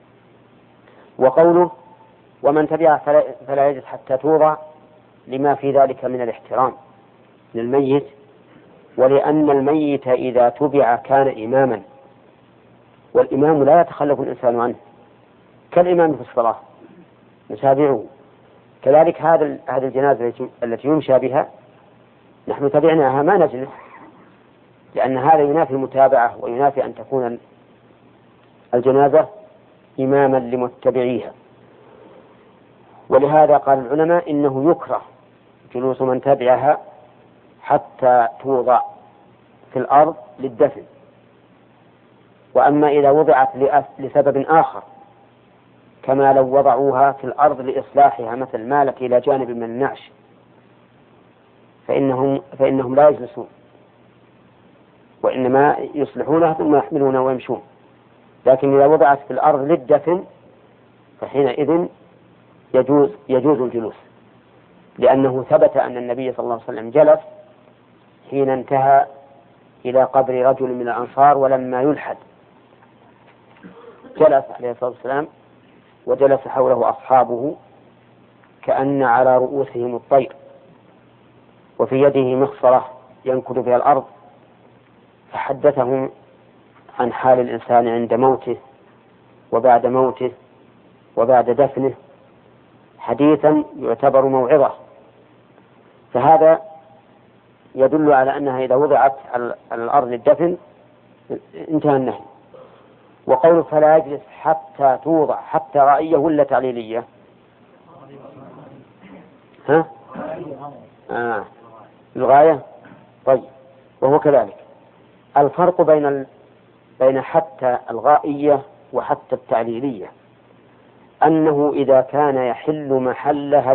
وقوله ومن تبعه فلا يجلس حتى توضع، لما في ذلك من الاحترام للميت، ولأن الميت إذا تبع كان إماما، والإمام لا يتخلف الإنسان عنه كالإمام في الصلاة نتابعه. كذلك هذه الجنازة التي يمشى بها نحن تبعناها ما نجلس، لأن هذا ينافي المتابعة وينافي أن تكون الجنازة إماما لمتبعيها. ولهذا قال العلماء إنه يكره جلوس من تبعها حتى توضع في الأرض للدفن. وأما إذا وضعت لسبب آخر، كما لو وضعوها في الأرض لإصلاحها، مثل مالت إلى جانب من النعش، فإنهم لا يجلسون، وإنما يصلحونها ثم يحملونها ويمشون. لكن إذا وضعت في الأرض للدفن فحينئذ يجوز الجلوس، لأنه ثبت أن النبي صلى الله عليه وسلم جلس حين انتهى إلى قبر رجل من الأنصار ولما يلحد، جلس عليه الصلاة والسلام وجلس حوله أصحابه كأن على رؤوسهم الطير، وفي يده مخصرة ينكد فيها الأرض، فحدثهم عن حال الإنسان عند موته وبعد موته وبعد دفنه حديثا يعتبر موعظة. فهذا يدل على أنها إذا وضعت على الأرض للدفن انتهى النهي. وقوله فلا يجلس حتى توضع، حتى رأيه ولا تعليلية؟ الغاية. طيب، وهو كذلك. الفرق بين حتى الغائية وحتى التعليلية أنه إذا كان يحل محلها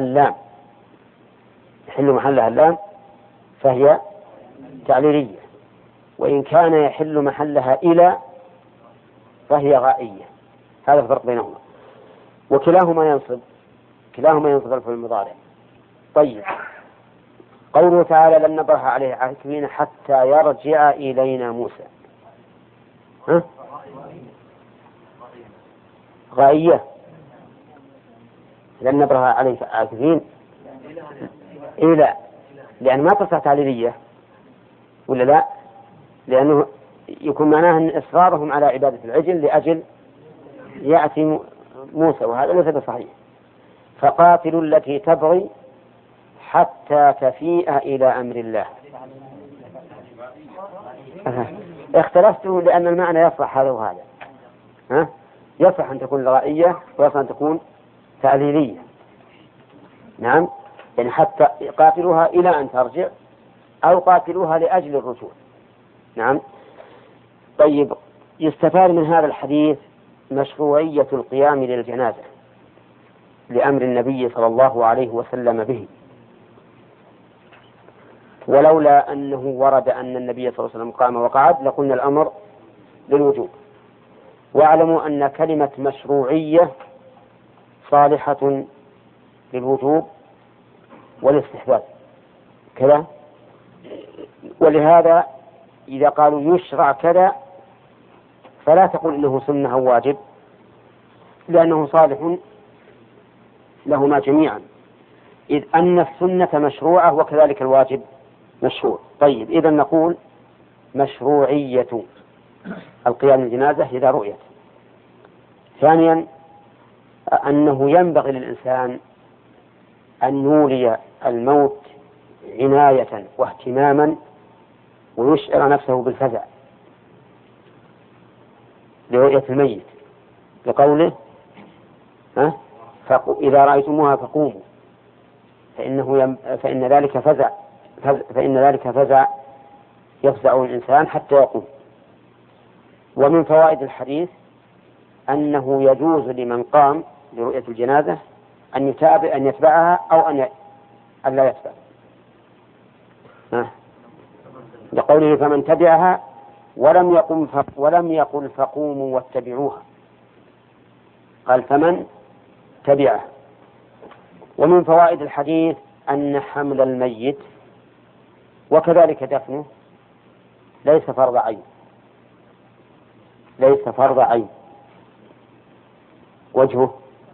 اللام فهي تعليلية، وإن كان يحل محلها إلى فهي غائية. هذا الفرق بينهما، وكلاهما ينصب الفعل المضارع. طيب، قوله تعالى لن نبرح عليه عاكفين حتى يرجع إلينا موسى، غائية. لن نبرح عليه عاكفين إلى، لأن ما تصح تعليلية ولا لا؟ لأنه يكون معناه أن إصرارهم على عبادة العجل لأجل يأتي موسى، وهذا ليس بصحيح. فقاتلوا التي تبغي حتى تفيء إلى أمر الله. اختلفتوا لأن المعنى يصح هذا وهذا، يصح أن تكون غائية ويصح أن تكون تعليلية. نعم، يعني حتى قاتلوها إلى أن ترجع، أو قاتلوها لأجل الرجوع. نعم. طيب، يستفاد من هذا الحديث مشروعية القيام للجنازة لأمر النبي صلى الله عليه وسلم به، ولولا أنه ورد أن النبي صلى الله عليه وسلم قام وقعد لقلنا الأمر للوجوب. واعلموا أن كلمة مشروعية صالحة للوجوب والاستحباب كذا، ولهذا إذا قالوا يشرع كذا فلا تقول إنه سنة أو واجب، لأنه صالح لهما جميعا، إذ أن السنة مشروعة وكذلك الواجب مشروع. طيب، إذا نقول مشروعية القيام بالجنازة إذا رؤيت. ثانيا، أنه ينبغي للإنسان أن يولي الموت عناية واهتماما ويشعر نفسه بالفزع، لرؤية الميت لقوله إذا رأيتموها فقوموا فإن ذلك فزع يفزع الإنسان حتى يقوم. ومن فوائد الحديث أنه يجوز لمن قام لرؤية الجنازة أن يتبعها أو أن لا يتبع، لقوله فمن تبعها ولم يقل فقوموا واتبعوها، قال فمن تبعها. ومن فوائد الحديث أن حمل الميت وكذلك دفنه ليس فرض عين. وجهه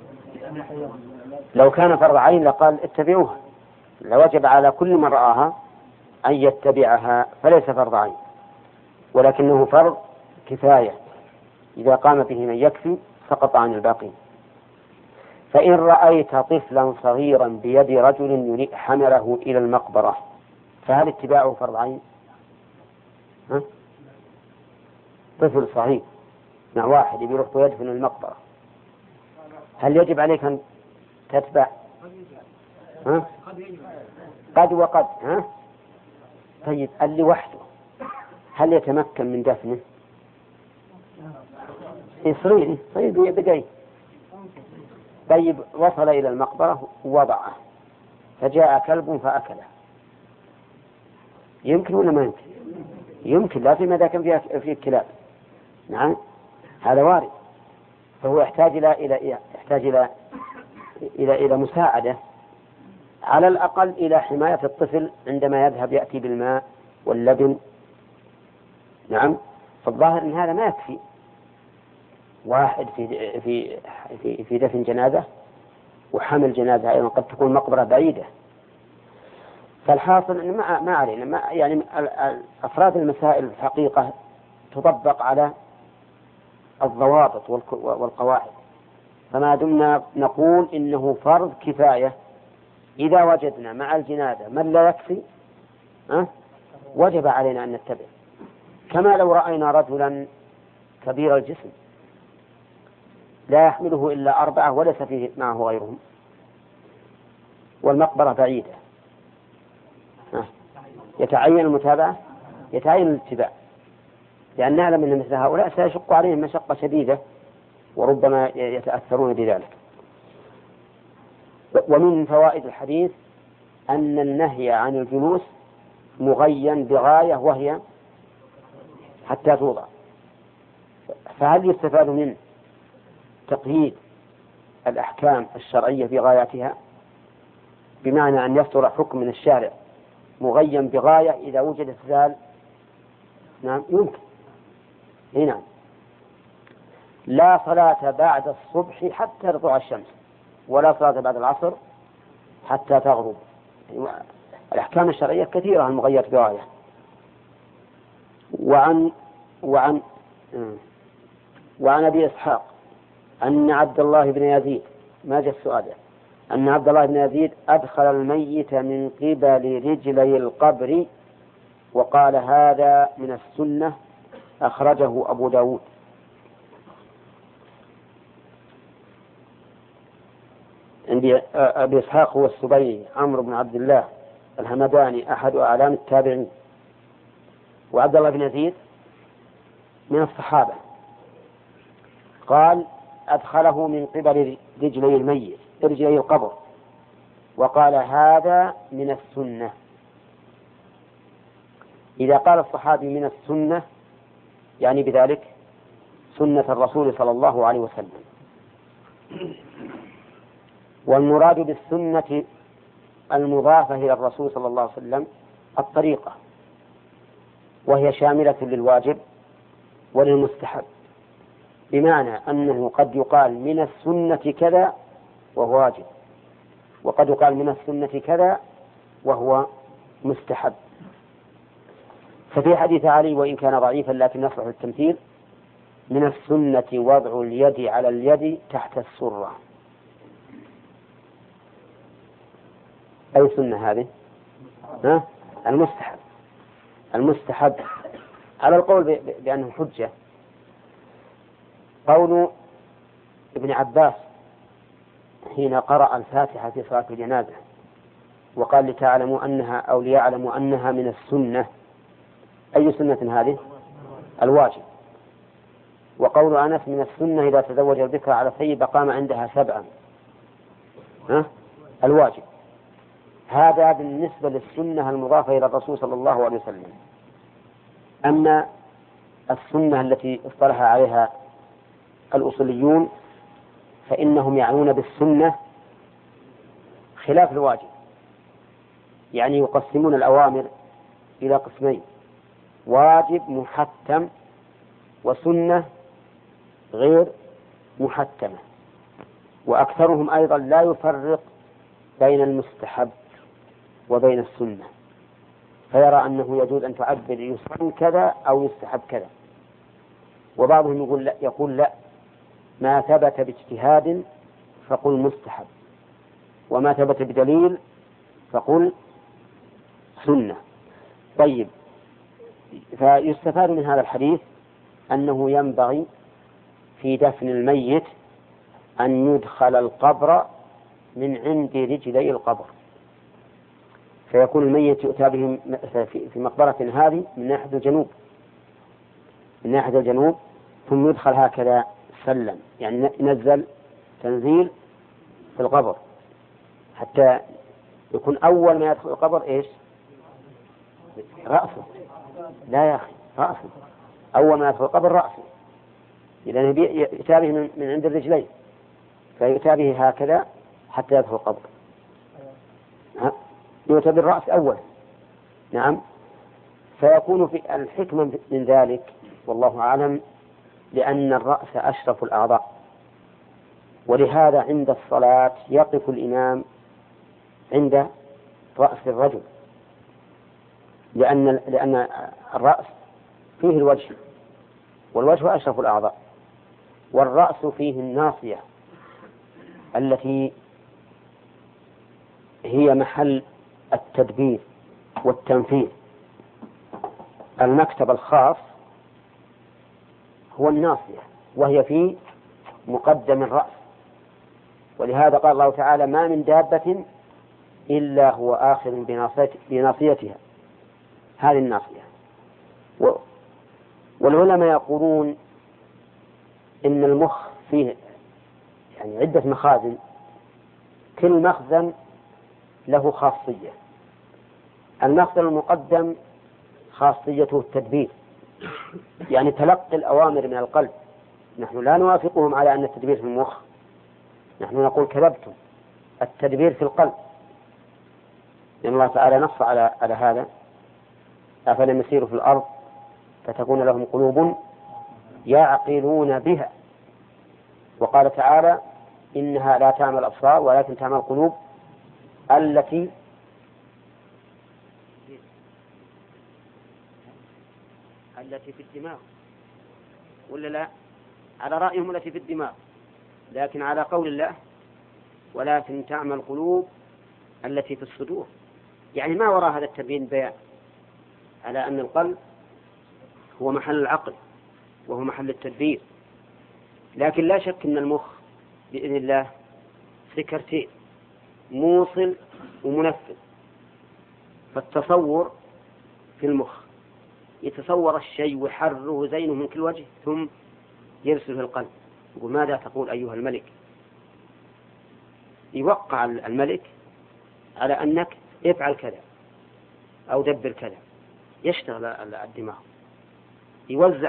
لو كان فرض عين لقال اتبعوها، لوجب على كل من رآها أن يتبعها، فليس فرض عين ولكنه فرض كفاية، إذا قام به من يكفي سقط عن الباقين. فإن رأيت طفلا صغيرا بيد رجل حمله إلى المقبرة فهل اتباعه فرض عين؟ طفل صغير مع واحد يروح ويدفن المقبرة، هل يجب عليك أن تتبع؟ قد وقد. طيب اللي وحده هل يتمكن من دفنه؟ صغير بدقيق. طيب وصل إلى المقبرة ووضعه فجاء كلب فأكله، يمكن ولا ما يمكن؟ يمكن، لا فيما إذا كان فيه كلاب. نعم هذا وارد، فهو يحتاج إلى مساعدة، على الأقل إلى حماية الطفل عندما يذهب يأتي بالماء واللبن. نعم، فالظاهر أن هذا ما يكفي واحد في دفن جنازة وحمل جنازة أيضا قد تكون مقبرة بعيدة. فالحاصل أن ما علينا يعني أفراد المسائل الحقيقة تطبق على الضوابط والقواعد، فما دمنا نقول إنه فرض كفاية، إذا وجدنا مع الجنازة من لا يكفي وجب علينا أن نتبع. كما لو رأينا رجلا كبير الجسم لا يحمله إلا 4 وليس فيه معه غيرهم والمقبرة بعيدة، يتعين المتابعة، يتعين الاتباع، لأن نعلم أن مثل هؤلاء سيشق عليهم مشقة شديدة وربما يتأثرون بذلك. ومن فوائد الحديث أن النهي عن الجلوس مغين بغاية وهي حتى توضع. فهل يستفاد منه تقييد الأحكام الشرعية بغاياتها، بمعنى أن يصدر حكم من الشارع مغين بغاية إذا وجد استدلال؟ نعم يمكن. نعم، لا صلاة بعد الصبح حتى تطلع الشمس، ولا صلاة بعد العصر حتى تغرب. الأحكام الشرعية كثيرة المغيرة بغاية. وعن أبي إسحاق أن عبد الله بن يزيد، ما جاء السؤال، أن عبد الله بن يزيد أدخل الميت من قبل رجلي القبر وقال هذا من السنة، أخرجه أبو داود. عندي أبي إسحاق هو السبيعي عمرو بن عبد الله الهمداني أحد أعلام التابعين، وعبد الله بن يزيد من الصحابة. قال أدخله من قبل رجلي الميت، رجلي القبر، وقال هذا من السنة. إذا قال الصحابي من السنة يعني بذلك سنة الرسول صلى الله عليه وسلم. والمراد بالسنة المضافة إلى الرسول صلى الله عليه وسلم الطريقة، وهي شاملة للواجب وللمستحب، بمعنى أنه قد يقال من السنة كذا وهو واجب، وقد يقال من السنة كذا وهو مستحب. ففي حديث علي وإن كان ضعيفا لكن يصلح للتمثيل: من السنة وضع اليد على اليد تحت السرة. أي سنة هذه؟ المستحب على القول بأنه حجة. قول ابن عباس حين قرأ الفاتحة في صلاة الجنازة وقال لتعلموا أنها أو ليعلموا أنها من السنة، أي سنة هذه؟ الواجب. وقول أنس من السنة إذا تزوج الذكر على ثيب قام عندها 7، الواجب. هذا بالنسبة للسنة المضافة إلى الرسول صلى الله عليه وسلم. أما السنة التي اصطلح عليها الأصوليون فإنهم يعنون بالسنة خلاف الواجب، يعني يقسمون الأوامر إلى قسمين: واجب محتم وسنة غير محتمة. وأكثرهم أيضا لا يفرق بين المستحب وبين السنة، فيرى أنه يجوز أن تعبر يسن كذا أو يستحب كذا. وبعضهم يقول لا، ما ثبت باجتهاد فقل مستحب، وما ثبت بدليل فقل سنة. طيب، فيستفاد من هذا الحديث أنه ينبغي في دفن الميت أن يدخل القبر من عند رجلي القبر، فيكون الميت يؤتى به في مقبرة هذه من ناحية الجنوب، ثم يدخل هكذا سلم، يعني ينزل تنزيل في القبر حتى يكون أول ما يدخل القبر إيش؟ رأسه. لا يا أخي، رأسه. أول ما يدخل القبر رأسه، لأنه يؤتى به من عند الرجلين، فيؤتى به هكذا حتى يدخل القبر. يؤتى بالرأس أول. نعم. فيكون في الحكمة من ذلك والله أعلم لأن الرأس أشرف الأعضاء، ولهذا عند الصلاة يقف الإمام عند رأس الرجل، لأن الرأس فيه الوجه، والوجه أشرف الأعضاء، والرأس فيه الناصية التي هي محل التدبير والتنفيذ. المكتب الخاص هو الناصية، وهي في مقدم الرأس، ولهذا قال الله تعالى: ما من دابة إلا هو آخذ بناصيتها. هذه الناصية. والعلماء يقولون إن المخ فيه يعني عدة مخازن، كل مخزن له خاصية. المخزن المقدم خاصيته التدبير، يعني تلقي الأوامر من القلب. نحن لا نوافقهم على أن التدبير في المخ، نحن نقول كذبتم، التدبير في القلب، لأن الله تعالى نص على هذا: أفلم يسيروا في الأرض فتكون لهم قلوب يعقلون بها. وقال تعالى: إنها لا تعمل الأبصار ولكن تعمل القلوب التي في الدماغ، ولا لا؟ على رأيهم التي في الدماغ، لكن على قول الله: ولكن تعمل القلوب التي في الصدور. يعني ما وراء هذا التبيين بيان على أن القلب هو محل العقل وهو محل التدبير. لكن لا شك أن المخ بإذن الله سكرتين، موصل ومنفذ. فالتصور في المخ يتصور الشيء ويحرره زينه من كل وجه ثم يرسل في القلب، يقول: ماذا تقول أيها الملك؟ يوقع الملك على أنك افعل كذا أو دبر كذا. يشتغل الدماغ، يوزع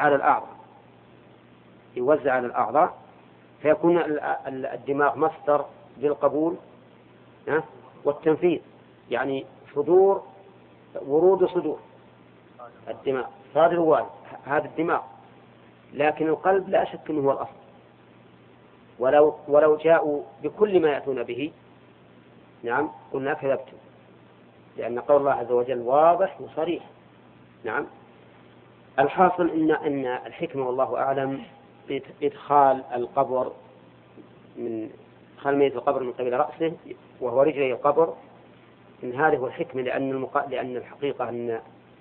على الأعضاء فيكون الدماغ مصدر للقبول والتنفيذ، يعني ورود صدور الدماغ، صادر وارد، هذا الدماغ. لكن القلب لا شك أنه هو الأصل، ولو جاءوا بكل ما يأتون به نعم قلنا كذبتم، لأن قول الله عز وجل واضح وصريح. نعم. الحاصل أن الحكمة والله أعلم إدخال القبر من خلف ميت القبر من قبل رأسه وهو رجلي القبر، إن هذه هو الحكمة، لأن الحقيقة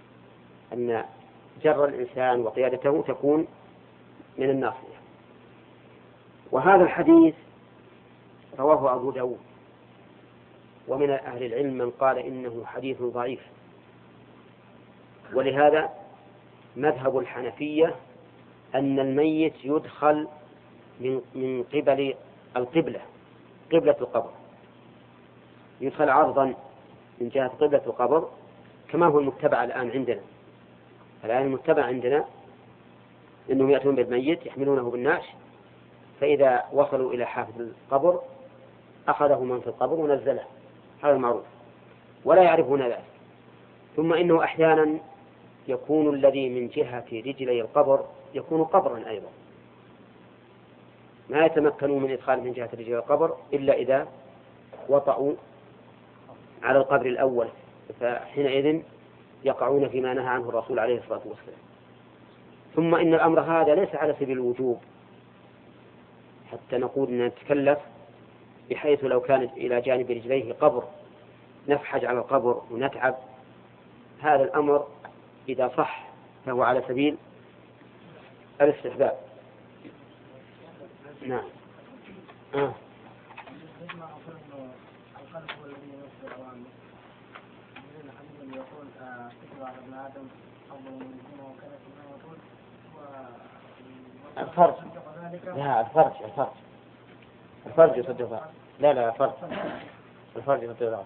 أن جر الإنسان وقيادته تكون من الناصية. وهذا الحديث رواه أبو داود، ومن أهل العلم من قال إنه حديث ضعيف. ولهذا مذهب الحنفية أن الميت يدخل من قبل القبلة، قبلة القبر، يدخل عرضا من جهة قبلة القبر، كما هو المتبع الآن عندنا. الآن المتبع عندنا أنهم يأتون بالميت يحملونه بالنعش، فإذا وصلوا إلى حافظ القبر أخذه من في القبر ونزله، هذا المعروف ولا يعرفون ذلك. ثم إنه أحيانا يكون الذي من جهة رجلي القبر يكون قبرا أيضا، ما يتمكنون من إدخال من جهة رجلي القبر إلا إذا وطأوا على القبر الأول، فحينئذ يقعون فيما نهى عنه الرسول عليه الصلاة والسلام. ثم إن الأمر هذا ليس على سبيل الوجوب حتى نقول أن نتكلف، بحيث لو كانت إلى جانب رجليه قبر نفحج على القبر ونتعب. هذا الأمر إذا صح فهو على سبيل الاستحباب. نعم. الفرج، لا الفرج يصدق، لا الفرج يصدق.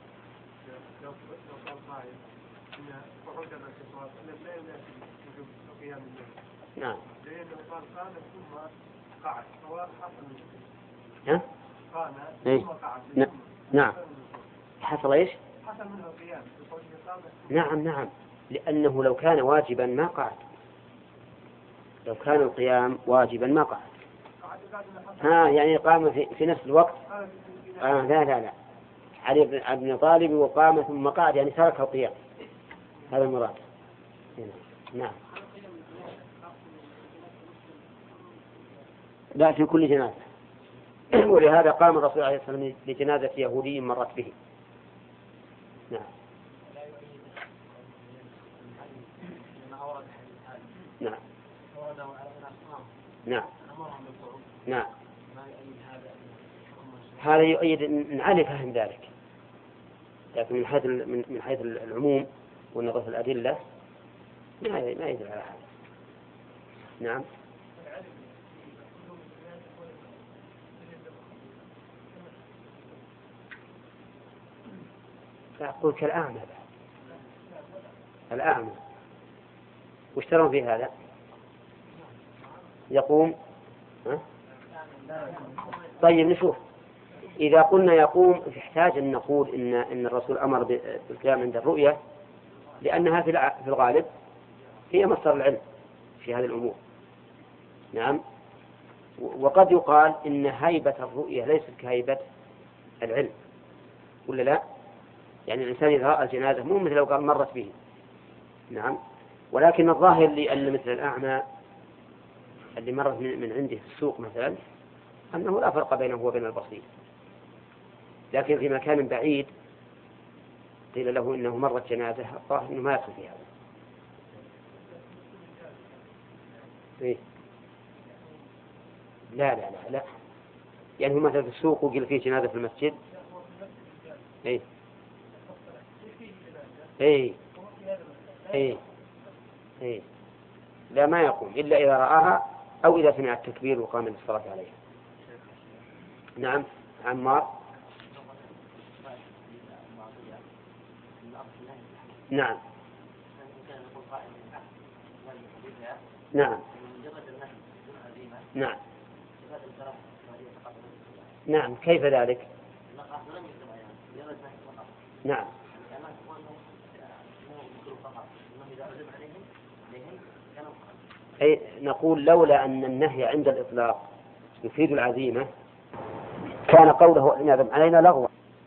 نعم. ها؟ إيه؟ نعم. حصل إيش؟ نعم، لأنه لو كان واجبا ما قعد، لو كان القيام واجبا ما قعد. يعني قام في نفس الوقت. لا علي بن أبي طالب وقام ثم قعد، يعني ترك القيام، هذا المراد. نعم. لا في كل جنازة. ولهذا قام الرسول عليه الصلاة والسلام لجنازة يهودي مرت به. نعم. نعم. هذا يؤيد أن علي فهم ذلك، لكن من حيث العموم والنظر في الأدلة ما يدل على هذا. نعم. أقول كالأعمى، الأعمى واشتروا في هذا يقوم. طيب نشوف، إذا قلنا يقوم يحتاج أن نقول إن الرسول أمر بالقيام عند الرؤية، لأنها في الغالب هي مصدر العلم في هذه الأمور. نعم. وقد يقال إن هيبة الرؤية ليست كهيبة العلم، ولا لا؟ يعني الإنسان إذا رأى الجنازة مو مثل لو قال مرت به. نعم. ولكن الظاهر لي أن مثل الأعمى اللي مرت من عنده في السوق مثلا أنه لا فرق بينه وبين البصير، لكن في مكان بعيد قيل له إنه مرت جنازة، الظاهر إنه ما يدخل في هذا. إيه؟ لا يعني هو مثلا في السوق وقيل فيه جنازة في المسجد. إيه لا ما يقوم إلا إذا رآها أو إذا سمع التكبير وقام للصلاة عليها. نعم. عمار. نعم. كيف ذلك؟ نعم. أي نقول لولا أن النهي عند الإطلاق يفيد العزيمة كان قوله إن يعظم علينا لغوا،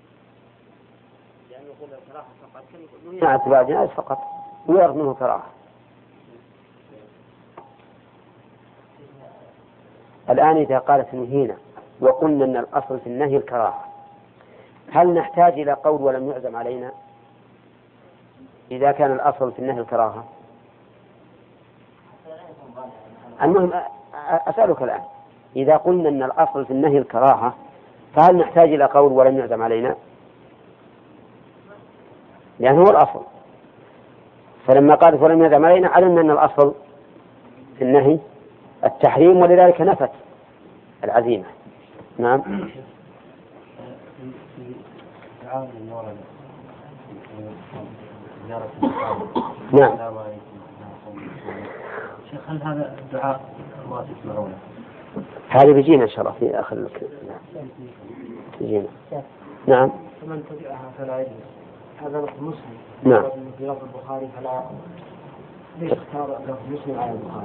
لأنه يقول الكراهة فقط كان يقول اتباع جنائز فقط ويرد منه كراهة. الآن إذا قالت نهينا وقلنا أن الأصل في النهي الكراهة، هل نحتاج إلى قول ولم يعزم علينا إذا كان الأصل في النهي الكراهة؟ المهم أسألك الآن إذا قلنا أن الأصل في النهي الكراهة فهل نحتاج إلى قول ولم يعزم علينا؟ لأنه هو الأصل. فلما قالت ولم يعزم علينا علمنا أن الأصل في النهي التحريم، ولذلك نفت العزيمة. نعم. نعم. شيخ هل هذا الدعاء ما تسمعونه؟ هذا بيجينا إن شاء الله في آخر بيجينا. نعم. فمن تبعها فلا يجوز. هذا لفظ مسلم. نعم. في لفظ البخاري فلا. ليش اختار لفظ مسلم على البخاري؟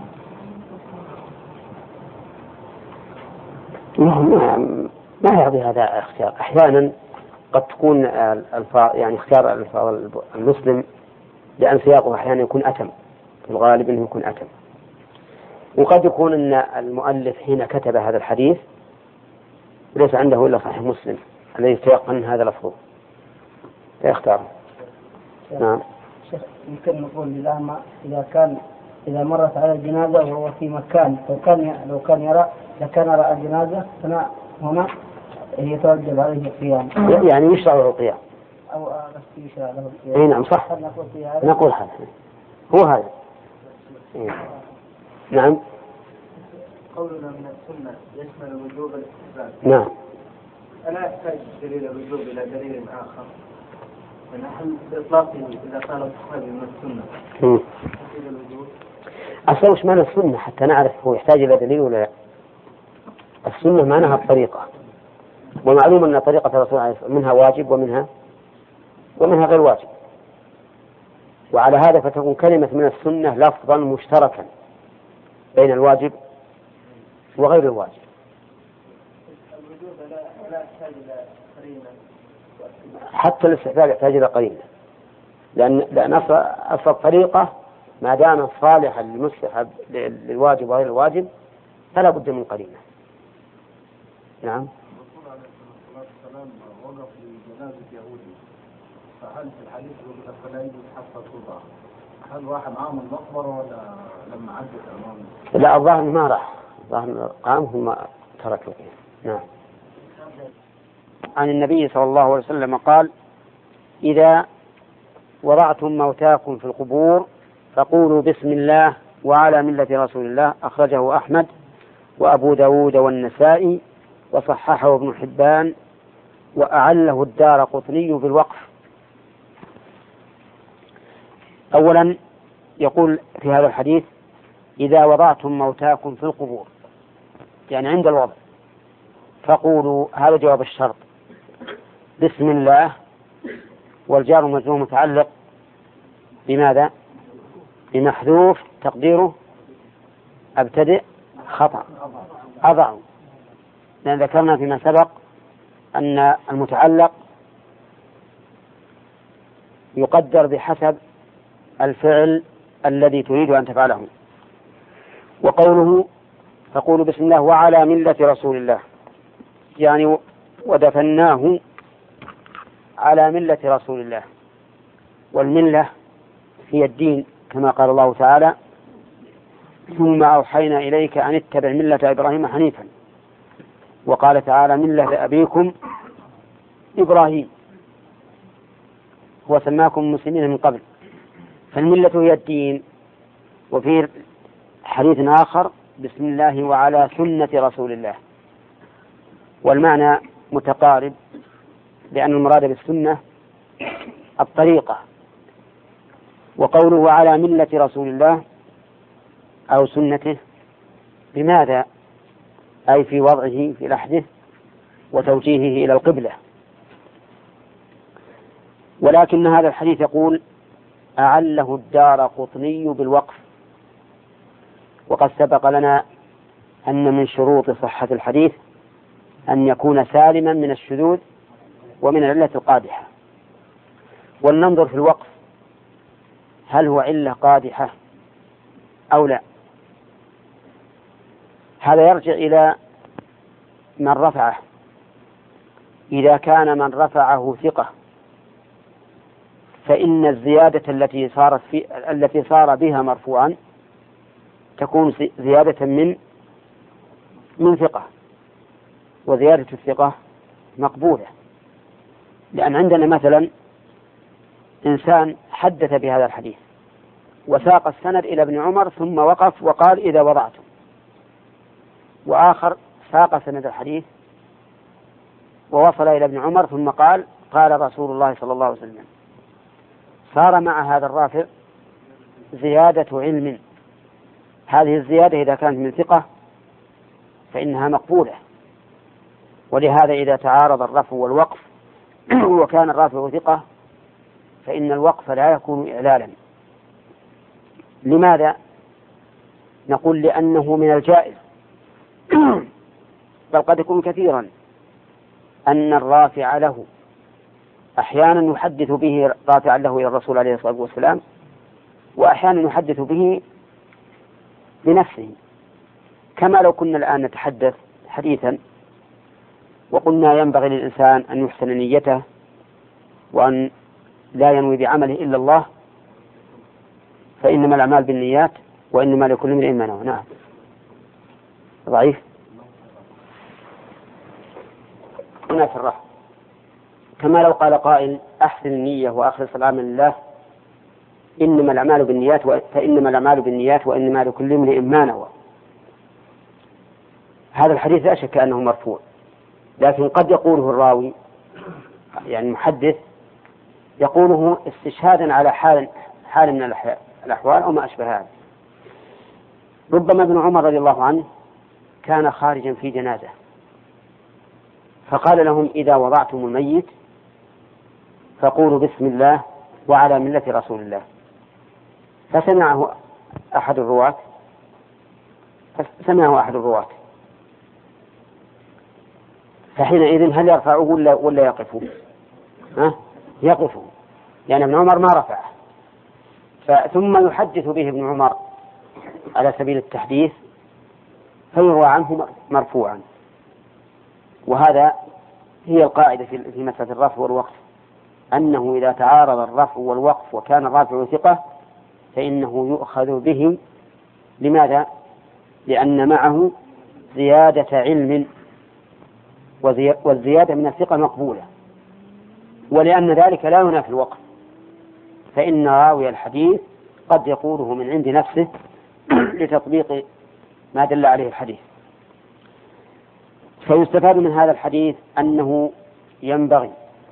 ما يعطي هذا اختيار. أحيانا قد تكون يعني اختيار الألفاظ المسلم لأن سياقه أحيانا يكون أتم، في الغالب أنه يكون أتم. وقد يكون أن المؤلف حين كتب هذا الحديث ليس عنده إلا صحيح مسلم الذي يتيقن هذا لفظه فيختاره. نعم. شيخ يمكن نقول إذا مرت على الجنازة وهو في مكان لو كان يرى لكان رأى الجنازة هنا يتوجب عليه القيام. يعني يشرع له القيام. أو يشرع له القيام. أي نعم صح. نقول هذا هو هذا. نعم. قولنا من السنة يشمل وجوب الاستحباب. نعم. ألا يحتاج دليل الوجوب إلى دليل آخر؟ فنحن بإطلاقه إذا قال الصحابي من السنة يحتاج الوجوب. أصلا وش معنى السنة حتى نعرف هو يحتاج إلى دليل ولا لا؟ السنة معناها الطريقة، ومعلوم أن طريقة الرسول عليه الصلاة والسلام منها واجب ومنها غير واجب، وعلى هذا فتكون كلمة من السنة لفظا مشتركا بين الواجب وغير الواجب. الوجوب لا يحتاج إلى قرينة. حتى الاستحباب يحتاج إلى قرينة، لأن أصل الطريقة ما دام صالحا للمستحب للواجب وغير الواجب فلا بد من قرينة. نعم. الرسول عليه الصلاة والسلام وقف لجنازة يهودي، فهل في الحديث يقول فلا يجوز حتى توضع؟ هل واحد عام المقبرة ولا لما عدت أمامه؟ لا الظاهر ما راح، الظاهر قام ثم ترك القيام. نعم. عن النبي صلى الله عليه وسلم قال: إذا وضعتم موتاكم في القبور فقولوا بسم الله وعلى ملة رسول الله. أخرجه أحمد وأبو داود والنسائي وصححه ابن حبان وأعله الدارقطني بالوقف. أولا يقول في هذا الحديث: إذا وضعتم موتاكم في القبور، يعني عند الوضع، فقولوا، هذا جواب الشرط، بسم الله، والجار والمجرور متعلق بماذا؟ بمحذوف تقديره أبتدئ خطأ أضع، لأن ذكرنا فيما سبق أن المتعلق يقدر بحسب الفعل الذي تريد أن تفعله. وقوله فقولوا بسم الله وعلى ملة رسول الله، يعني ودفناه على ملة رسول الله، والملة هي الدين كما قال الله تعالى: ثم أوحينا إليك أن اتبع ملة إبراهيم حنيفا. وقال تعالى: ملة أبيكم إبراهيم، هو سماكم مسلمين من قبل، فالملة هي الدين. وفي حديث آخر: بسم الله وعلى سنة رسول الله، والمعنى متقارب، لأن المراد بالسنة الطريقة. وقوله على ملة رسول الله أو سنته بماذا؟ أي في وضعه في لحده وتوجيهه إلى القبلة. ولكن هذا الحديث يقول: أعله الدارقطني بالوقف. وقد سبق لنا أن من شروط صحة الحديث أن يكون سالما من الشذوذ ومن العلة القادحة. ولننظر في الوقف هل هو علة قادحة أو لا. هذا يرجع إلى من رفعه. إذا كان من رفعه ثقة فإن الزيادة التي صار بها مرفوعا تكون زيادة من من ثقة، وزيادة الثقة مقبولة، لأن عندنا مثلا إنسان حدث بهذا الحديث وساق السند إلى ابن عمر ثم وقف وقال إذا وضعته، وآخر ساق سند الحديث ووصل إلى ابن عمر ثم قال قال رسول الله صلى الله عليه وسلم، صار مع هذا الرافع زيادة علم. هذه الزيادة إذا كانت من ثقة فإنها مقبولة، ولهذا إذا تعارض الرفع والوقف وكان الرافع ثقة فإن الوقف لا يكون إعلالا. لماذا؟ نقول لأنه من الجائز بل قد يكون كثيرا أن الرافع له أحيانا يحدث به رافعا له إلى الرسول عليه الصلاة والسلام، وأحيانا يحدث به بنفسه، كما لو كنا الآن نتحدث حديثا وقلنا ينبغي للإنسان أن يحسن نيته وأن لا ينوي بعمله إلا الله، فإنما الأعمال بالنيات وإنما لكل امرئ ما نوى. نعم ضعيف هنا في الرحم، كما لو قال قائل أحسن النية وأخلص العمل لله إنما الأعمال بالنيات فإنما الأعمال بالنيات وإنما لكل امرئ ما نوى. هذا الحديث لا شك أنه مرفوع، لكن قد يقوله الراوي يعني المحدث يقوله استشهادا على حال من الأحوال أو ما أشبه هذا. ربما ابن عمر رضي الله عنه كان خارجا في جنازة فقال لهم إذا وضعتم الميت فقولوا بسم الله وعلى ملة رسول الله، فسمعه أحد الرواة فحينئذ هل يرفعه ولا يقفه؟ يقفه، لأن ابن عمر ما رفعه. ثم يحدث به ابن عمر على سبيل التحديث فيروى عنه مرفوعا. وهذا هي القاعدة في مسألة الرفع والوقف، أنه إذا تعارض الرفع والوقف وكان الرافع ثقة فإنه يؤخذ به. لماذا؟ لأن معه زيادة علم، والزيادة من الثقة مقبولة، ولأن ذلك لا ينافي الوقف، فإن راوي الحديث قد يقوله من عند نفسه لتطبيق ما دل عليه الحديث. فيستفاد من هذا الحديث أنه ينبغي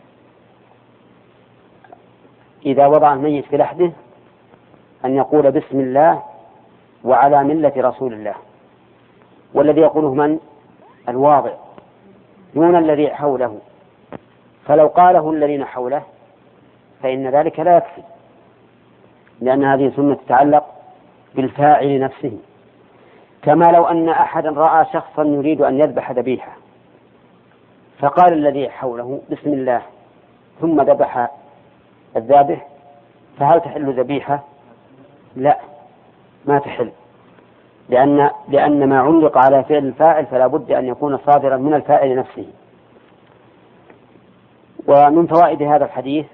إذا وضع الميت في لحده أن يقول بسم الله وعلى ملة رسول الله، والذي يقوله من؟ الواضع دون الذي حوله، فلو قاله الذين حوله فإن ذلك لا يكفي، لأن هذه سنة تتعلق بالفاعل نفسه. كما لو أن أحدا رأى شخصا يريد أن يذبح ذبيحة فقال الذي حوله بسم الله ثم ذبح الذابح، فهل تحل ذبيحة؟ لا، ما تحل، لأن ما علق على فعل الفاعل فلا بد أن يكون صادرا من الفاعل نفسه. ومن فوائد هذا الحديث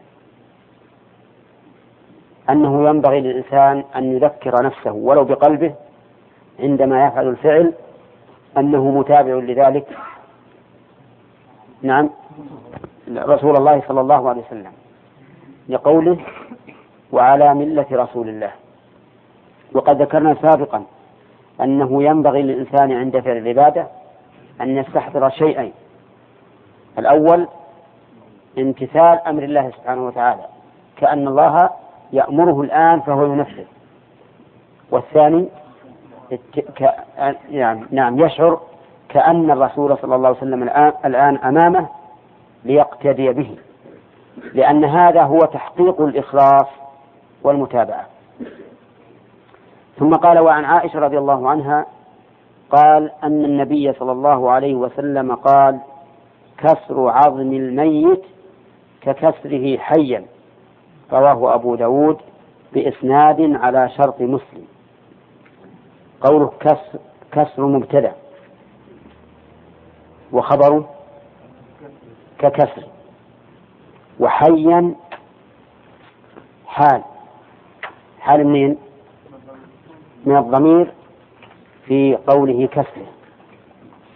أنه ينبغي للإنسان أن يذكر نفسه ولو بقلبه عندما يفعل الفعل أنه متابع لذلك. نعم، رسول الله صلى الله عليه وسلم لقوله وعلى ملة رسول الله. وقد ذكرنا سابقا أنه ينبغي للإنسان عند فعل العبادة أن يستحضر شيئين: الأول امتثال أمر الله سبحانه وتعالى كأن الله يأمره الآن فهو ينفذ، والثاني يشعر كأن الرسول صلى الله عليه وسلم الآن أمامه ليقتدي به، لأن هذا هو تحقيق الإخلاص والمتابعة. ثم قال وعن عائشة رضي الله عنها قال أن النبي صلى الله عليه وسلم قال كسر عظم الميت ككسره حيا، رواه أبو داود بإسناد على شرط مسلم. قوله كسر مبتدأ وخبره ككسر، وحيا حال من الضمير في قوله كسره،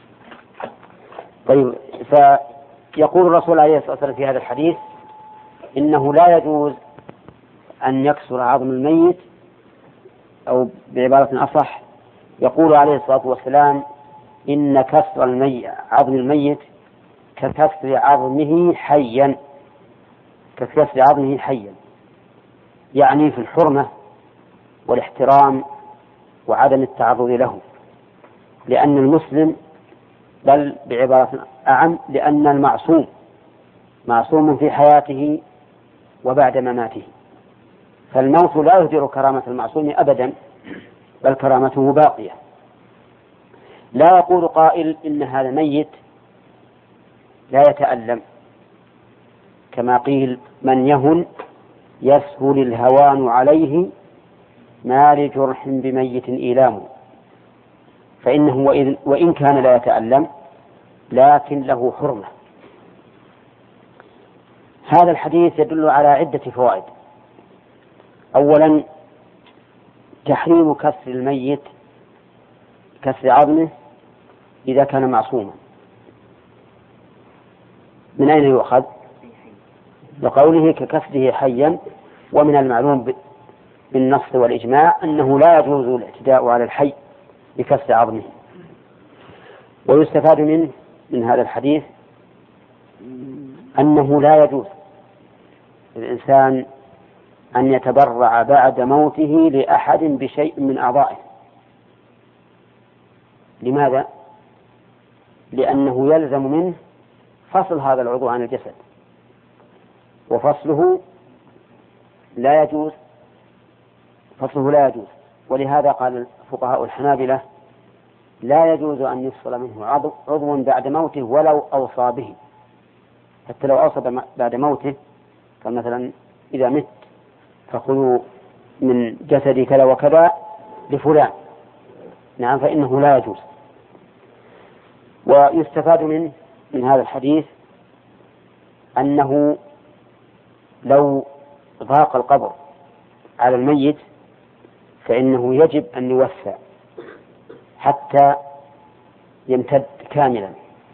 طيب، فيقول الرسول عليه الصلاة والسلام في هذا الحديث إنه لا يجوز أن يكسر عظم الميت، أو بعبارة أصح يقول عليه الصلاة والسلام إن كسر عظم الميت ككسر عظمه حيا، ككسر عظمه حيا، يعني في الحرمة والاحترام وعدم التعرض له، لأن المسلم، بل بعبارة أعم لأن المعصوم معصوم في حياته وبعد مماته، فالموت لا يهدر كرامة المعصوم أبدا، بل كرامته باقية. لا يقول قائل إن هذا ميت لا يتألم، كما قيل من يهن يسهل الهوان عليه ما لجرح بميت إيلام، فإنه وإن كان لا يتألم لكن له حرمة. هذا الحديث يدل على عدة فوائد. أولا، تحريم كسر الميت، كسر عظمه إذا كان معصوما. من أين يؤخذ؟ لقوله ككسره حيا، ومن المعلوم بالنص والإجماع أنه لا يجوز الاعتداء على الحي بكسر عظمه. ويستفاد من هذا الحديث أنه لا يجوز للإنسان أن يتبرع بعد موته لأحد بشيء من أعضائه. لماذا؟ لأنه يلزم منه فصل هذا العضو عن الجسد، وفصله لا يجوز، ولهذا قال فقهاء الحنابلة لا يجوز أن يفصل منه عضو بعد موته ولو أوصى به، حتى لو أوصى بعد موته، فمثلا إذا مت فخذوا من جسدي كذا وكذا لفلان، نعم، فإنه لا يجوز. ويستفاد من هذا الحديث أنه لو ضاق القبر على الميت فإنه يجب أن يوسع حتى يمتد كاملا،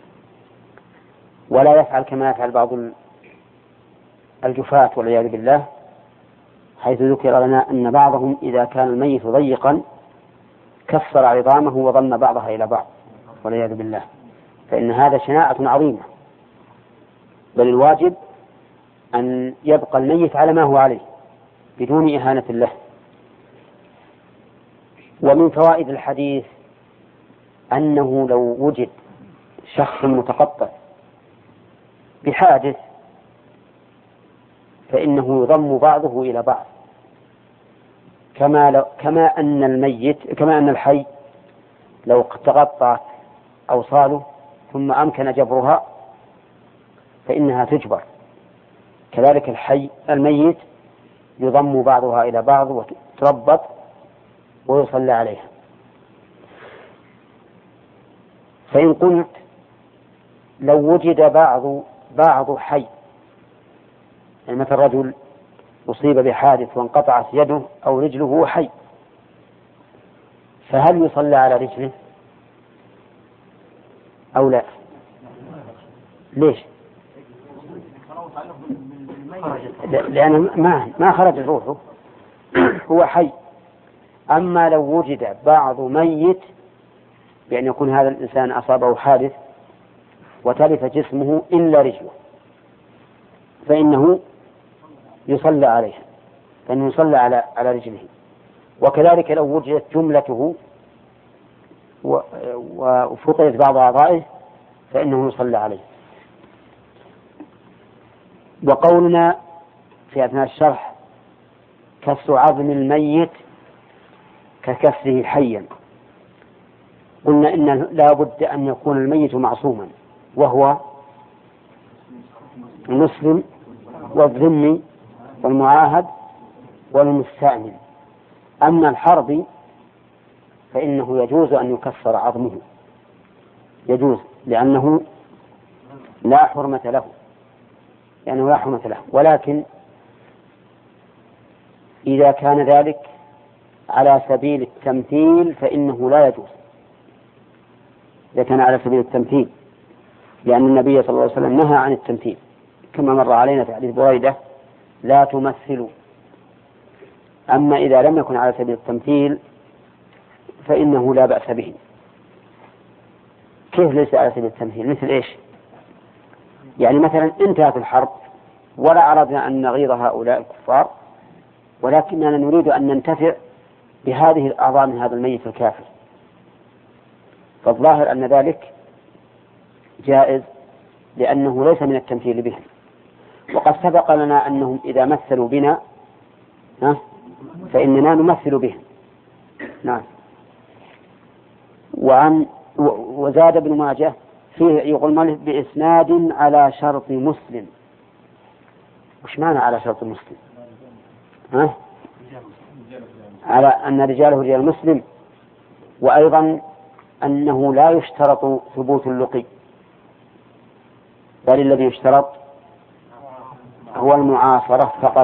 ولا يفعل كما يفعل بعض الجفاة والعياذ بالله، حيث ذكر لنا أن بعضهم إذا كان الميت ضيقا كسر عظامه وضم بعضها إلى بعض والعياذ بالله، فإن هذا شناعة عظيمة، بل الواجب أن يبقى الميت على ما هو عليه بدون إهانة له. ومن فوائد الحديث أنه لو وجد شخص متقطع بحادث فإنه يضم بعضه إلى بعض، كما أن الحي لو تقطعت أوصاله ثم أمكن جبرها فإنها تجبر، كذلك الميت يضم بعضها إلى بعض وتربط ويصلى عليها. فإن قلت لو وجد بعض حي، يعني مثل رجل أصيب بحادث وانقطعت يده أو رجله وهو حي، فهل يصلى على رجله أو لا؟ ليش؟ لأنه ما خرج روحه، هو حي. أما لو وجد بعض ميت، بأن يكون هذا الإنسان أصابه حادث وتلف جسمه إلا رجله، فإنه يصلى عليه، فإنه يصلى على رجله. وكذلك لو وجدت جملته وفقدت بعض أعضائه فإنه يصلى عليه. وقولنا في أثناء الشرح كسر عظم الميت ككسره حيا، قلنا إن لا بد أن يكون الميت معصوما، وهو المسلم والذمي والمعاهد والمستأمن. أما الحربي فإنه يجوز أن يكسر عظمه، يجوز، لأنه لا حرمة له، ولكن إذا كان ذلك على سبيل التمثيل فإنه لا يجوز. إذا كان على سبيل التمثيل لأن النبي صلى الله عليه وسلم نهى عن التمثيل كما مر علينا في حديث بريدة لا تمثلوا. أما إذا لم يكن على سبيل التمثيل فإنه لا بأس به. كيف ليس على سبيل التمثيل؟ مثل إيش؟ يعني مثلا انتهت الحرب ولا أردنا أن نغيظ هؤلاء الكفار، ولكننا نريد أن ننتفع بهذه الأعضاء من هذا الميت الكافر، فالظاهر أن ذلك جائز لأنه ليس من التمثيل بهم. وقد سبق لنا أنهم إذا مثلوا بنا فإننا نمثل بهم. نعم. وزاد ابن ماجه فيه يقول مالك بإسناد على شرط مسلم. وش معنى على شرط مسلم؟ على أن رجاله رجال مسلم، وأيضا أنه لا يشترط ثبوت اللقي، بل الذي يشترط هو المعاصرة فقط.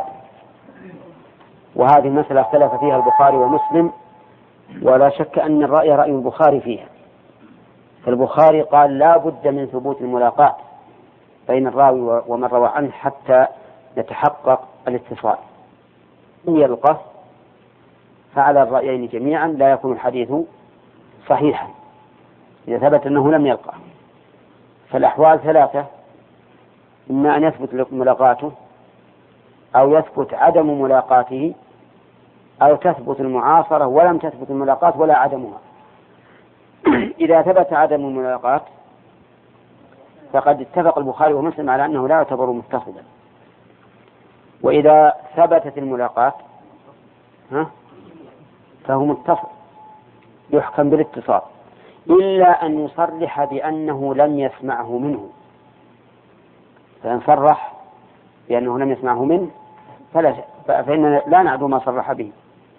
وهذه المسألة اختلف فيها البخاري ومسلم، ولا شك أن الرأي رأي البخاري فيها. فالبخاري قال لا بد من ثبوت الملاقاة بين الراوي ومن روى عنه حتى يتحقق الاتصال. إن يلقى فعلى الرأيين جميعا لا يكون الحديث صحيحا إذا ثبت أنه لم يلقى. فالأحوال ثلاثة: إما أن يثبت ملاقاته، أو يثبت عدم ملاقاته، أو تثبت المعاصرة ولم تثبت الملاقاة ولا عدمها. إذا ثبت عدم الملاقاة فقد اتفق البخاري ومسلم على أنه لا يعتبر متصلا، وإذا ثبتت الملاقاة فهو متصل يحكم بالاتصال، إلا أن يصرح بأنه لم يسمعه منه. فإن صرح بأنه لم يسمعه منه فإننا لا نعدو ما صرح به.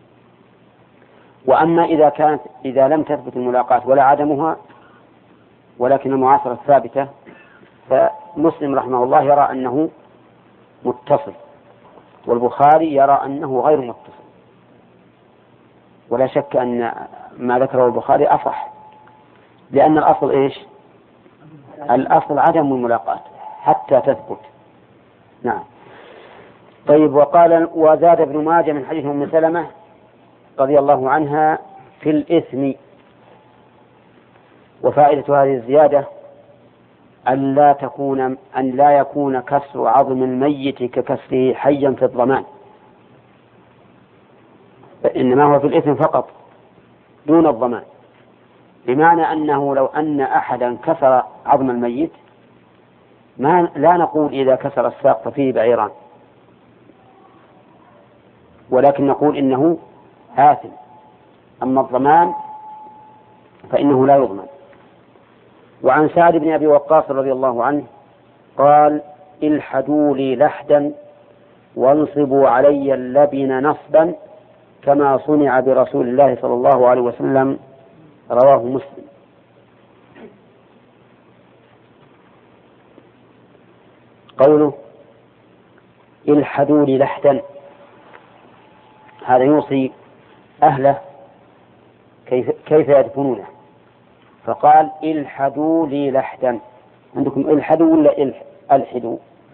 وأما إذا لم تثبت الملاقاة ولا عدمها ولكن المعاصرة ثابتة، فمسلم رحمه الله يرى أنه متصل، والبخاري يرى أنه غير متصل. ولا شك أن ما ذكره البخاري أصح، لأن الأصل إيش؟ الأصل عدم الملاقاة حتى تثبت. نعم. طيب. وقال وزاد ابن ماجه من حديث أم سلمة رضي الله عنها في الإثم. وفائدة هذه الزيادة أن لا يكون كسر عظم الميت ككسره حيا في الضمان، إنما هو في الإثم فقط دون الضمان. بمعنى أنه لو أن أحدا كسر عظم الميت لا نقول إذا كسر الساق ففيه بعيران، ولكن نقول إنه آثم. أما الضمان فإنه لا يضمن. وعن سعد بن أبي وقاص رضي الله عنه قال الحدوا لي لحدا وانصبوا علي اللبن نصبا كما صنع برسول الله صلى الله عليه وسلم. رواه مسلم. قوله الحدوا لي لحدا هذا يوصي أهله كيف يدفنونه، فقال الحدوا لي لحدا. عندكم الحدوا ولا الحدوا؟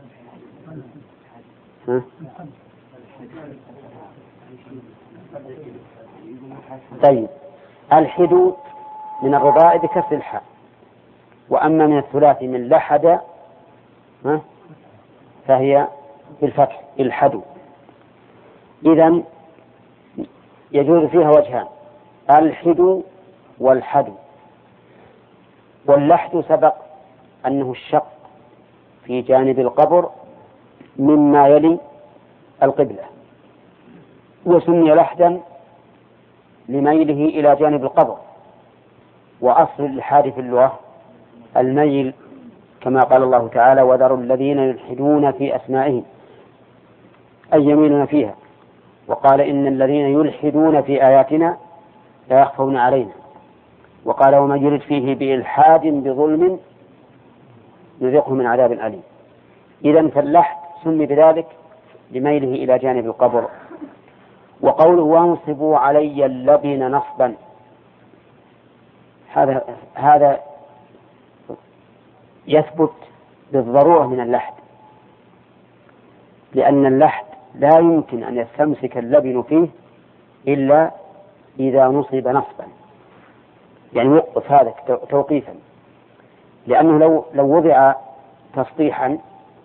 طيب. الحدوا من الرباء بكسر الحاء، وأما من الثلاثي من لحد فهي بالفتح الحدوا. إذن يجوز فيها وجهان: الحدو والحدو. واللحد سبق أنه الشق في جانب القبر مما يلي القبلة، وسمي لحدا لميله إلى جانب القبر. وأصل الإلحاد في اللغة الميل، كما قال الله تعالى وذروا الذين يلحدون في أسمائهم أي يميلون فيها. وقال إن الذين يلحدون في آياتنا لا يخفون علينا. وقال ومن يرد فيه بإلحاد بظلم نذقه من عذاب أليم. إذن فاللحد سمي بذلك لميله إلى جانب القبر. وقوله وانصبوا علي اللبن نصبا، هذا يثبت بالضرورة من اللحد، لأن اللحد لا يمكن أن يستمسك اللبن فيه إلا إذا نصب نصبا، يعني وقف هذا توقيفا، لأنه لو وضع تسطيحا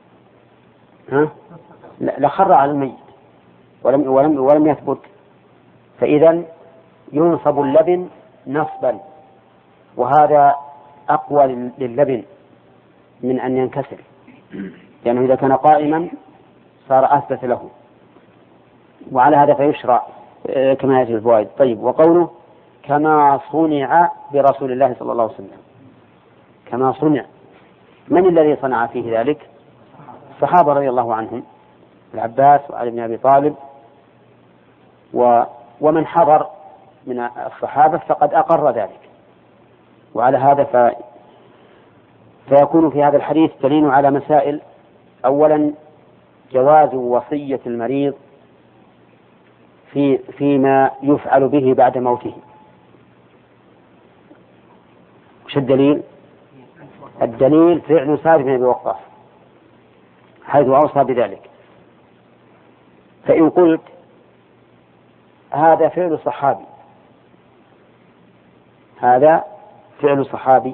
لخر على الميت ولم يثبت، فإذا ينصب اللبن نصبا، وهذا أقوى لللبن من أن ينكسر، لأنه إذا كان قائما صار أثبت له، وعلى هذا فيشرع كما يأتي الفوائد. طيب، وقوله كما صنع برسول الله صلى الله عليه وسلم، كما صنع، من الذي صنع فيه ذلك؟ الصحابة رضي الله عنهم، العباس وعلي بن أبي طالب ومن حضر من الصحابة فقد أقر ذلك. وعلى هذا فيكون في هذا الحديث دليل على مسائل: أولا جواز وصية المريض فيما يفعل به بعد موته. وش الدليل؟ الدليل فعل سعد بن أبي وقاص حيث أوصى بذلك. فإن قلت هذا فعل صحابي، هذا فعل صحابي،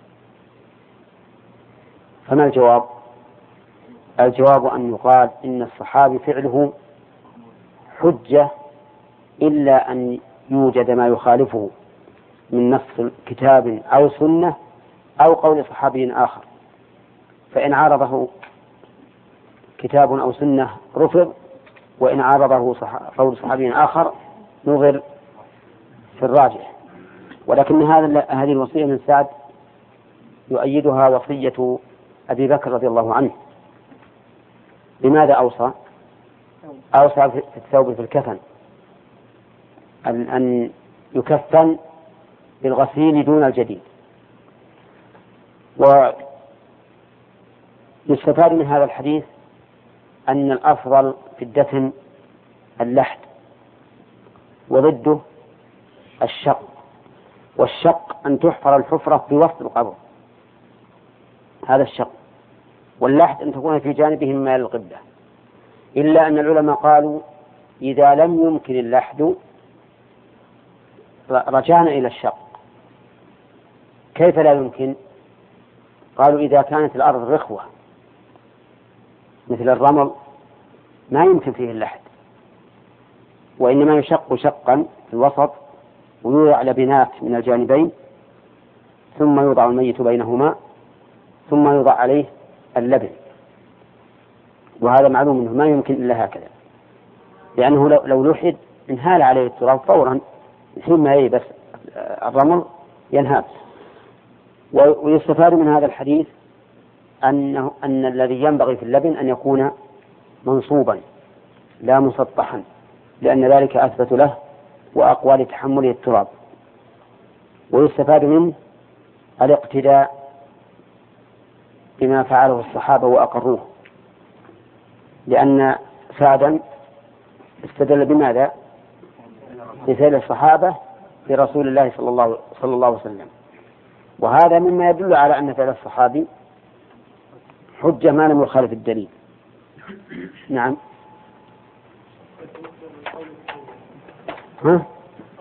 فما الجواب؟ الجواب أن يقال إن الصحابي فعله حجة إلا أن يوجد ما يخالفه من نص كتاب أو سنة أو قول صحابي آخر، فإن عارضه كتاب أو سنة رفض، وإن عارضه قول صحابي آخر نظر في الراجح. ولكن هذه الوصية من سعد يؤيدها وصية أبي بكر رضي الله عنه. لماذا أوصى؟ أوصى في الثوب في الكفن أن يكفن بالغسيل دون الجديد. ويستفاد من هذا الحديث أن الأفضل في الدفن اللحد، وضده الشق، والشق أن تحفر الحفرة في وسط القبر، هذا الشق، واللحد أن تكون في جانبه مما القبلة. إلا أن العلماء قالوا إذا لم يمكن اللحد رجعنا إلى الشق. كيف لا يمكن؟ قالوا إذا كانت الأرض رخوة مثل الرمل ما يمكن فيه اللحد، وإنما يشق شقا في الوسط ويوضع لبنات من الجانبين، ثم يوضع الميت بينهما، ثم يوضع عليه اللبن. وهذا معلوم أنه ما يمكن إلا هكذا، لأنه لو لحد انهال عليه التراب فورا، حين ما ييبس الرمل ينهاب. ويستفاد من هذا الحديث أن الذي ينبغي في اللبن أن يكون منصوبا لا مسطحا، لأن ذلك أثبت له وأقوى لتحمله التراب. ويستفاد منه الاقتداء بما فعله الصحابة وأقروه، لأن سعدا استدل بماذا؟ بفعل الصحابة برسول الله صلى الله عليه وسلم، وهذا مما يدل على أن فعل الصحابي حجة ما لم يخالف الدليل. نعم. ها؟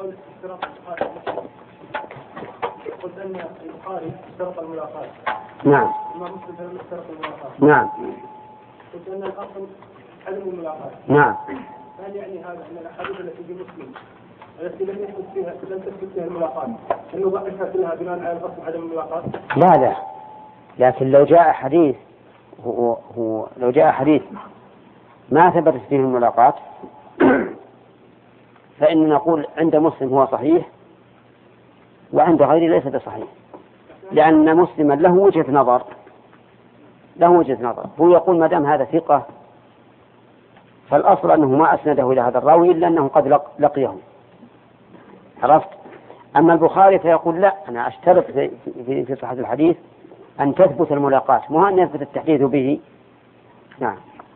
قلت أن البخاري اشترط الملاقات. نعم. الإمام مسلم اشترط الملاقات. نعم. قلت أن الأصل عدم الملاقات. نعم. هل يعني هذا أن الأحاديث التي في مسلم التي لم تثبت فيها الملاقات أن نضعفها كلها بناء على الأصل عدم الملاقات؟ لا، لكن لو جاء حديث لو جاء حديث ما ثبتت فيه الملاقات فإن نقول عند مسلم هو صحيح وعند غيره ليس بصحيح، لأن مسلما له وجهة نظر، هو يقول ما دام هذا ثقة فالأصل أنه ما أسنده إلى هذا الراوي إلا أنه قد لقيه، عرفت؟ أما البخاري فيقول لا، أنا أشترط في صحة الحديث أن تثبت الملاقات، مو أن يثبت التحديث به. نعم.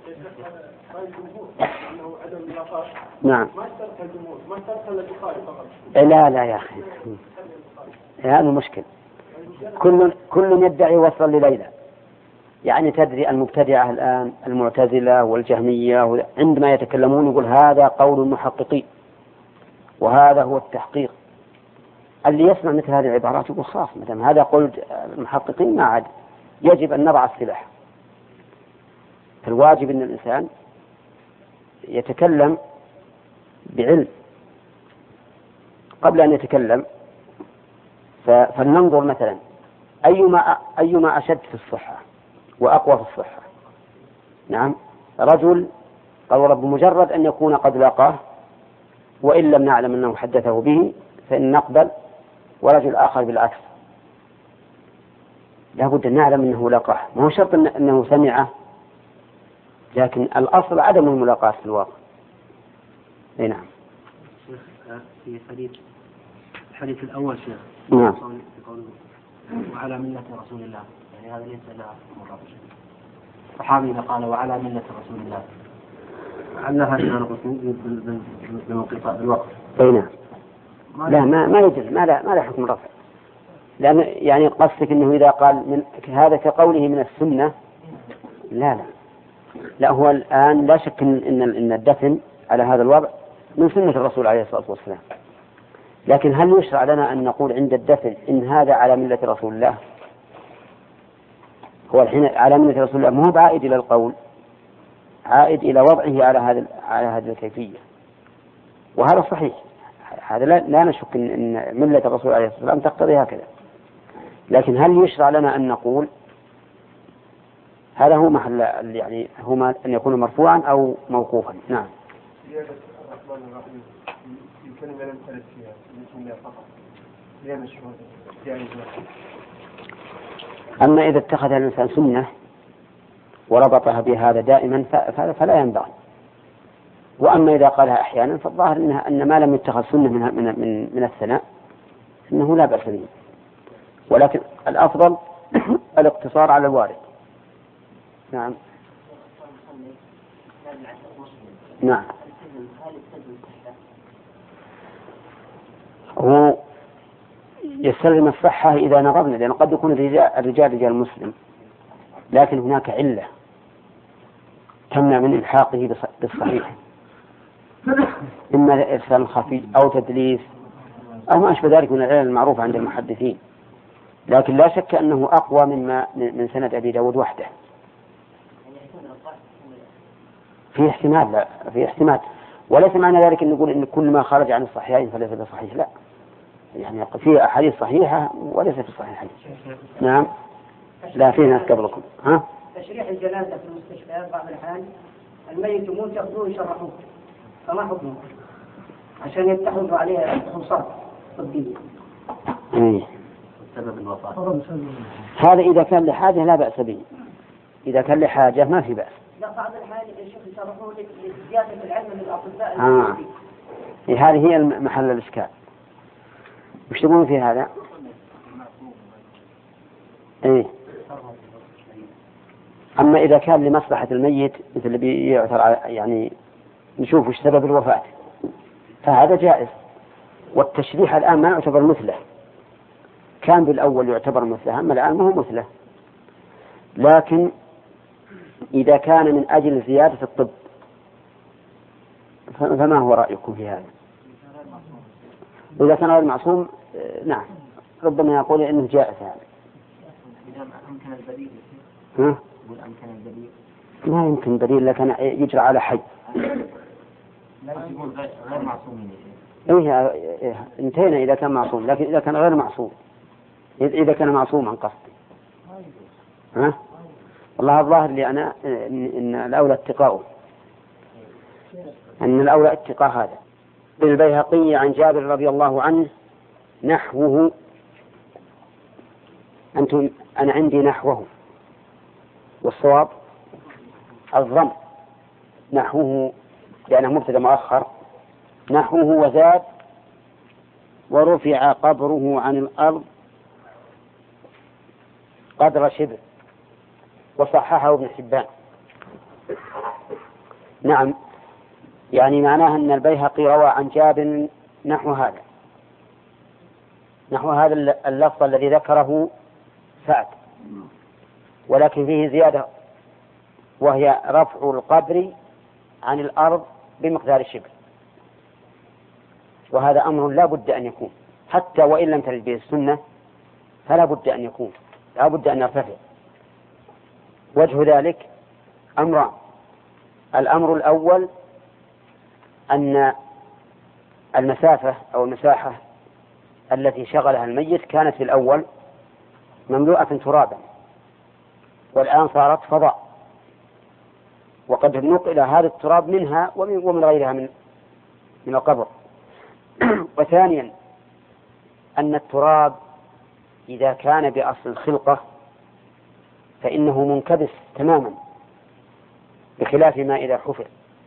نعم. لا يا أخي، هذا المشكل. كل يدعي وصلا لليلى. يعني تدري المبتدعة الآن المعتزلة والجهمية عندما يتكلمون يقول هذا قول المحققين وهذا هو التحقيق. اللي يسمع مثل هذه العبارات يقول خلاص مدام هذا قول المحققين ما عاد يجب أن نضع السلاح. الواجب أن الإنسان يتكلم بعلم قبل أن يتكلم. فلننظر مثلا أيما أشد في الصحة وأقوى في الصحة. نعم، رجل قال بمجرد أن يكون قد لاقاه وإن لم نعلم أنه حدثه به فإن نقبل، ورجل آخر بالعكس لا بد أن نعلم أنه لاقاه، ما هو شرط أنه سمعه، لكن الأصل عدم الملاقاة في الواقع. نعم. في الحديث الأول شيخ نعم. وعلى ملة رسول الله، يعني هذا ليس له مرابط. الصحابي إذا قال وعلى ملة رسول الله علها بالانقطاع بالوقت. نعم. لا ما يجوز، ما لا حكم رفع، لأن يعني قصدك أنه إذا قال من هذا كقوله من السنة. لا هو الآن لا شك إن الدفن على هذا الوضع من سنة الرسول عليه الصلاة والسلام، لكن هل يشرع لنا أن نقول عند الدفن إن هذا على ملة رسول الله؟ هو الحين على ملة رسول الله ما هو بعائد إلى القول، عائد إلى وضعه على هذه الكيفية، وهذا صحيح. هذا لا نشك إن ملة الرسول عليه الصلاة والسلام تقتضي هكذا، لكن هل يشرع لنا أن نقول هذا هو محل يعني هما أن يكون مرفوعا أو موقوفا؟ نعم. زيادة الرحمن الرحيم في كلمة لم ترد فيها بسم الله فقط زيادة الشهادة. أما إذا اتخذ الإنسان سنة وربطها بهذا دائما فلا ينبغي. وأما إذا قالها أحيانا فالظاهر أن ما لم يتخذ سنة من الثناء إنه لا بأس به، ولكن الأفضل الاقتصار على الوارد. نعم. نعم. هو يستلزم الصحة إذا نظرنا، لأنه قد يكون الرجال رجال مسلم لكن هناك علة تمنع من إلحاقه بالصحيح، إما إرسال خفي أو تدليس أو ما أشبه ذلك من العلل المعروفة عند المحدثين، لكن لا شك أنه أقوى من سند أبي داود وحده. في احتمال، لا في احتمال، وليس معنى ذلك أن نقول إن كل ما خرج عن الصحيحين فليس بصحيح، لا، يعني في أحاديث صحيحة وليس في الصحيحين. نعم. لا في ناس قبلكم. ها؟ تشريح الجنازة في المستشفيات بعض الأحيان الميت يموت يأخذوه يشرحوه، فما حكمه؟ عشان يتخذوا عليه فحوصات طبية. سبب الوفاة. هذا إذا كان لحاجة لا بأس به، إذا كان لحاجة ما في بأس. لا بعض الأحيان الشيخ يشرحوه لزيادة العلم للأطباء. هذه هي محل الإشكال. وش تقولون في هذا؟ أما إذا كان لمصلحة الميت مثل اللي بيعثر يعني نشوف وش سبب الوفاة فهذا جائز. والتشريح الآن ما يعتبر مثله، كان بالأول يعتبر مثله، أما الآن ما هو مثله. لكن إذا كان من أجل زيادة الطب فما هو رأيكم في هذا؟ إذا كان غير معصوم نعم ربما يقول إنه جائز هذا. إذا أمكن البديل. ما يمكن بديل لكن يجرى على حي. لا يكون غير معصوم. انتهينا إذا كان معصوم، لكن إذا كان غير معصوم، إذا كان معصوما قصدي. والله الظاهر لي أنا إن الأولى اتقاؤه، أن الأولى اتقاء هذا. بالبيهقي عن جابر رضي الله عنه نحوه، أنا عندي نحوه، والصواب الضم نحوه لأنه مبتدأ مؤخر، نحوه وزاد ورفع قبره عن الأرض قدر شبر، وصححه ابن حبان. نعم، يعني معناه أن البيهقي روى عن جابر نحو هذا اللفظ الذي ذكره فعل، ولكن فيه زيادة وهي رفع القبر عن الأرض بمقدار الشبر، وهذا أمر لا بد أن يكون، حتى وإن لم ترد به السنة فلا بد أن يكون، لا بد أن يرتفع. وجه ذلك أمران: الأمر الأول أن المسافة أو المساحة التي شغلها الميت كانت في الأول مملوءة ترابا، والآن صارت فضاء، وقد نقل هذا التراب منها ومن غيرها من القبر. وثانيا أن التراب إذا كان بأصل الخلقة فإنه منكبس تماما، بخلاف ما إذا حفر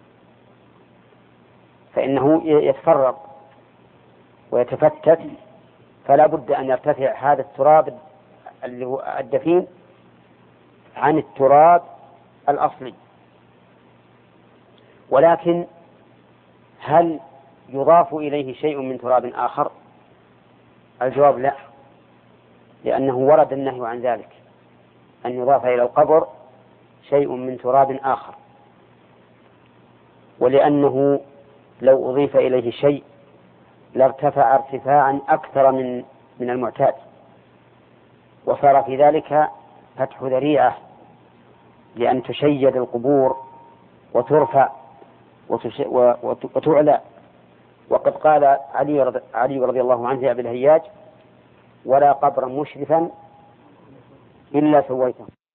فإنه يتفرق ويتفتت، فلا بد أن يرتفع هذا التراب اللي هو الدفين عن التراب الأصلي. ولكن هل يضاف إليه شيء من تراب آخر؟ الجواب لا، لأنه ورد النهي عن ذلك، أن يضاف إلى القبر شيء من تراب آخر، ولأنه لو أضيف إليه شيء لارتفع ارتفاعا أكثر من المعتاد، وصار في ذلك فتح ذريعة لأن تشيد القبور وترفع وتعلى. وقد قال علي رضي الله عنه يا أبي الهياج: ولا قبرا مشرفا إلا سويته.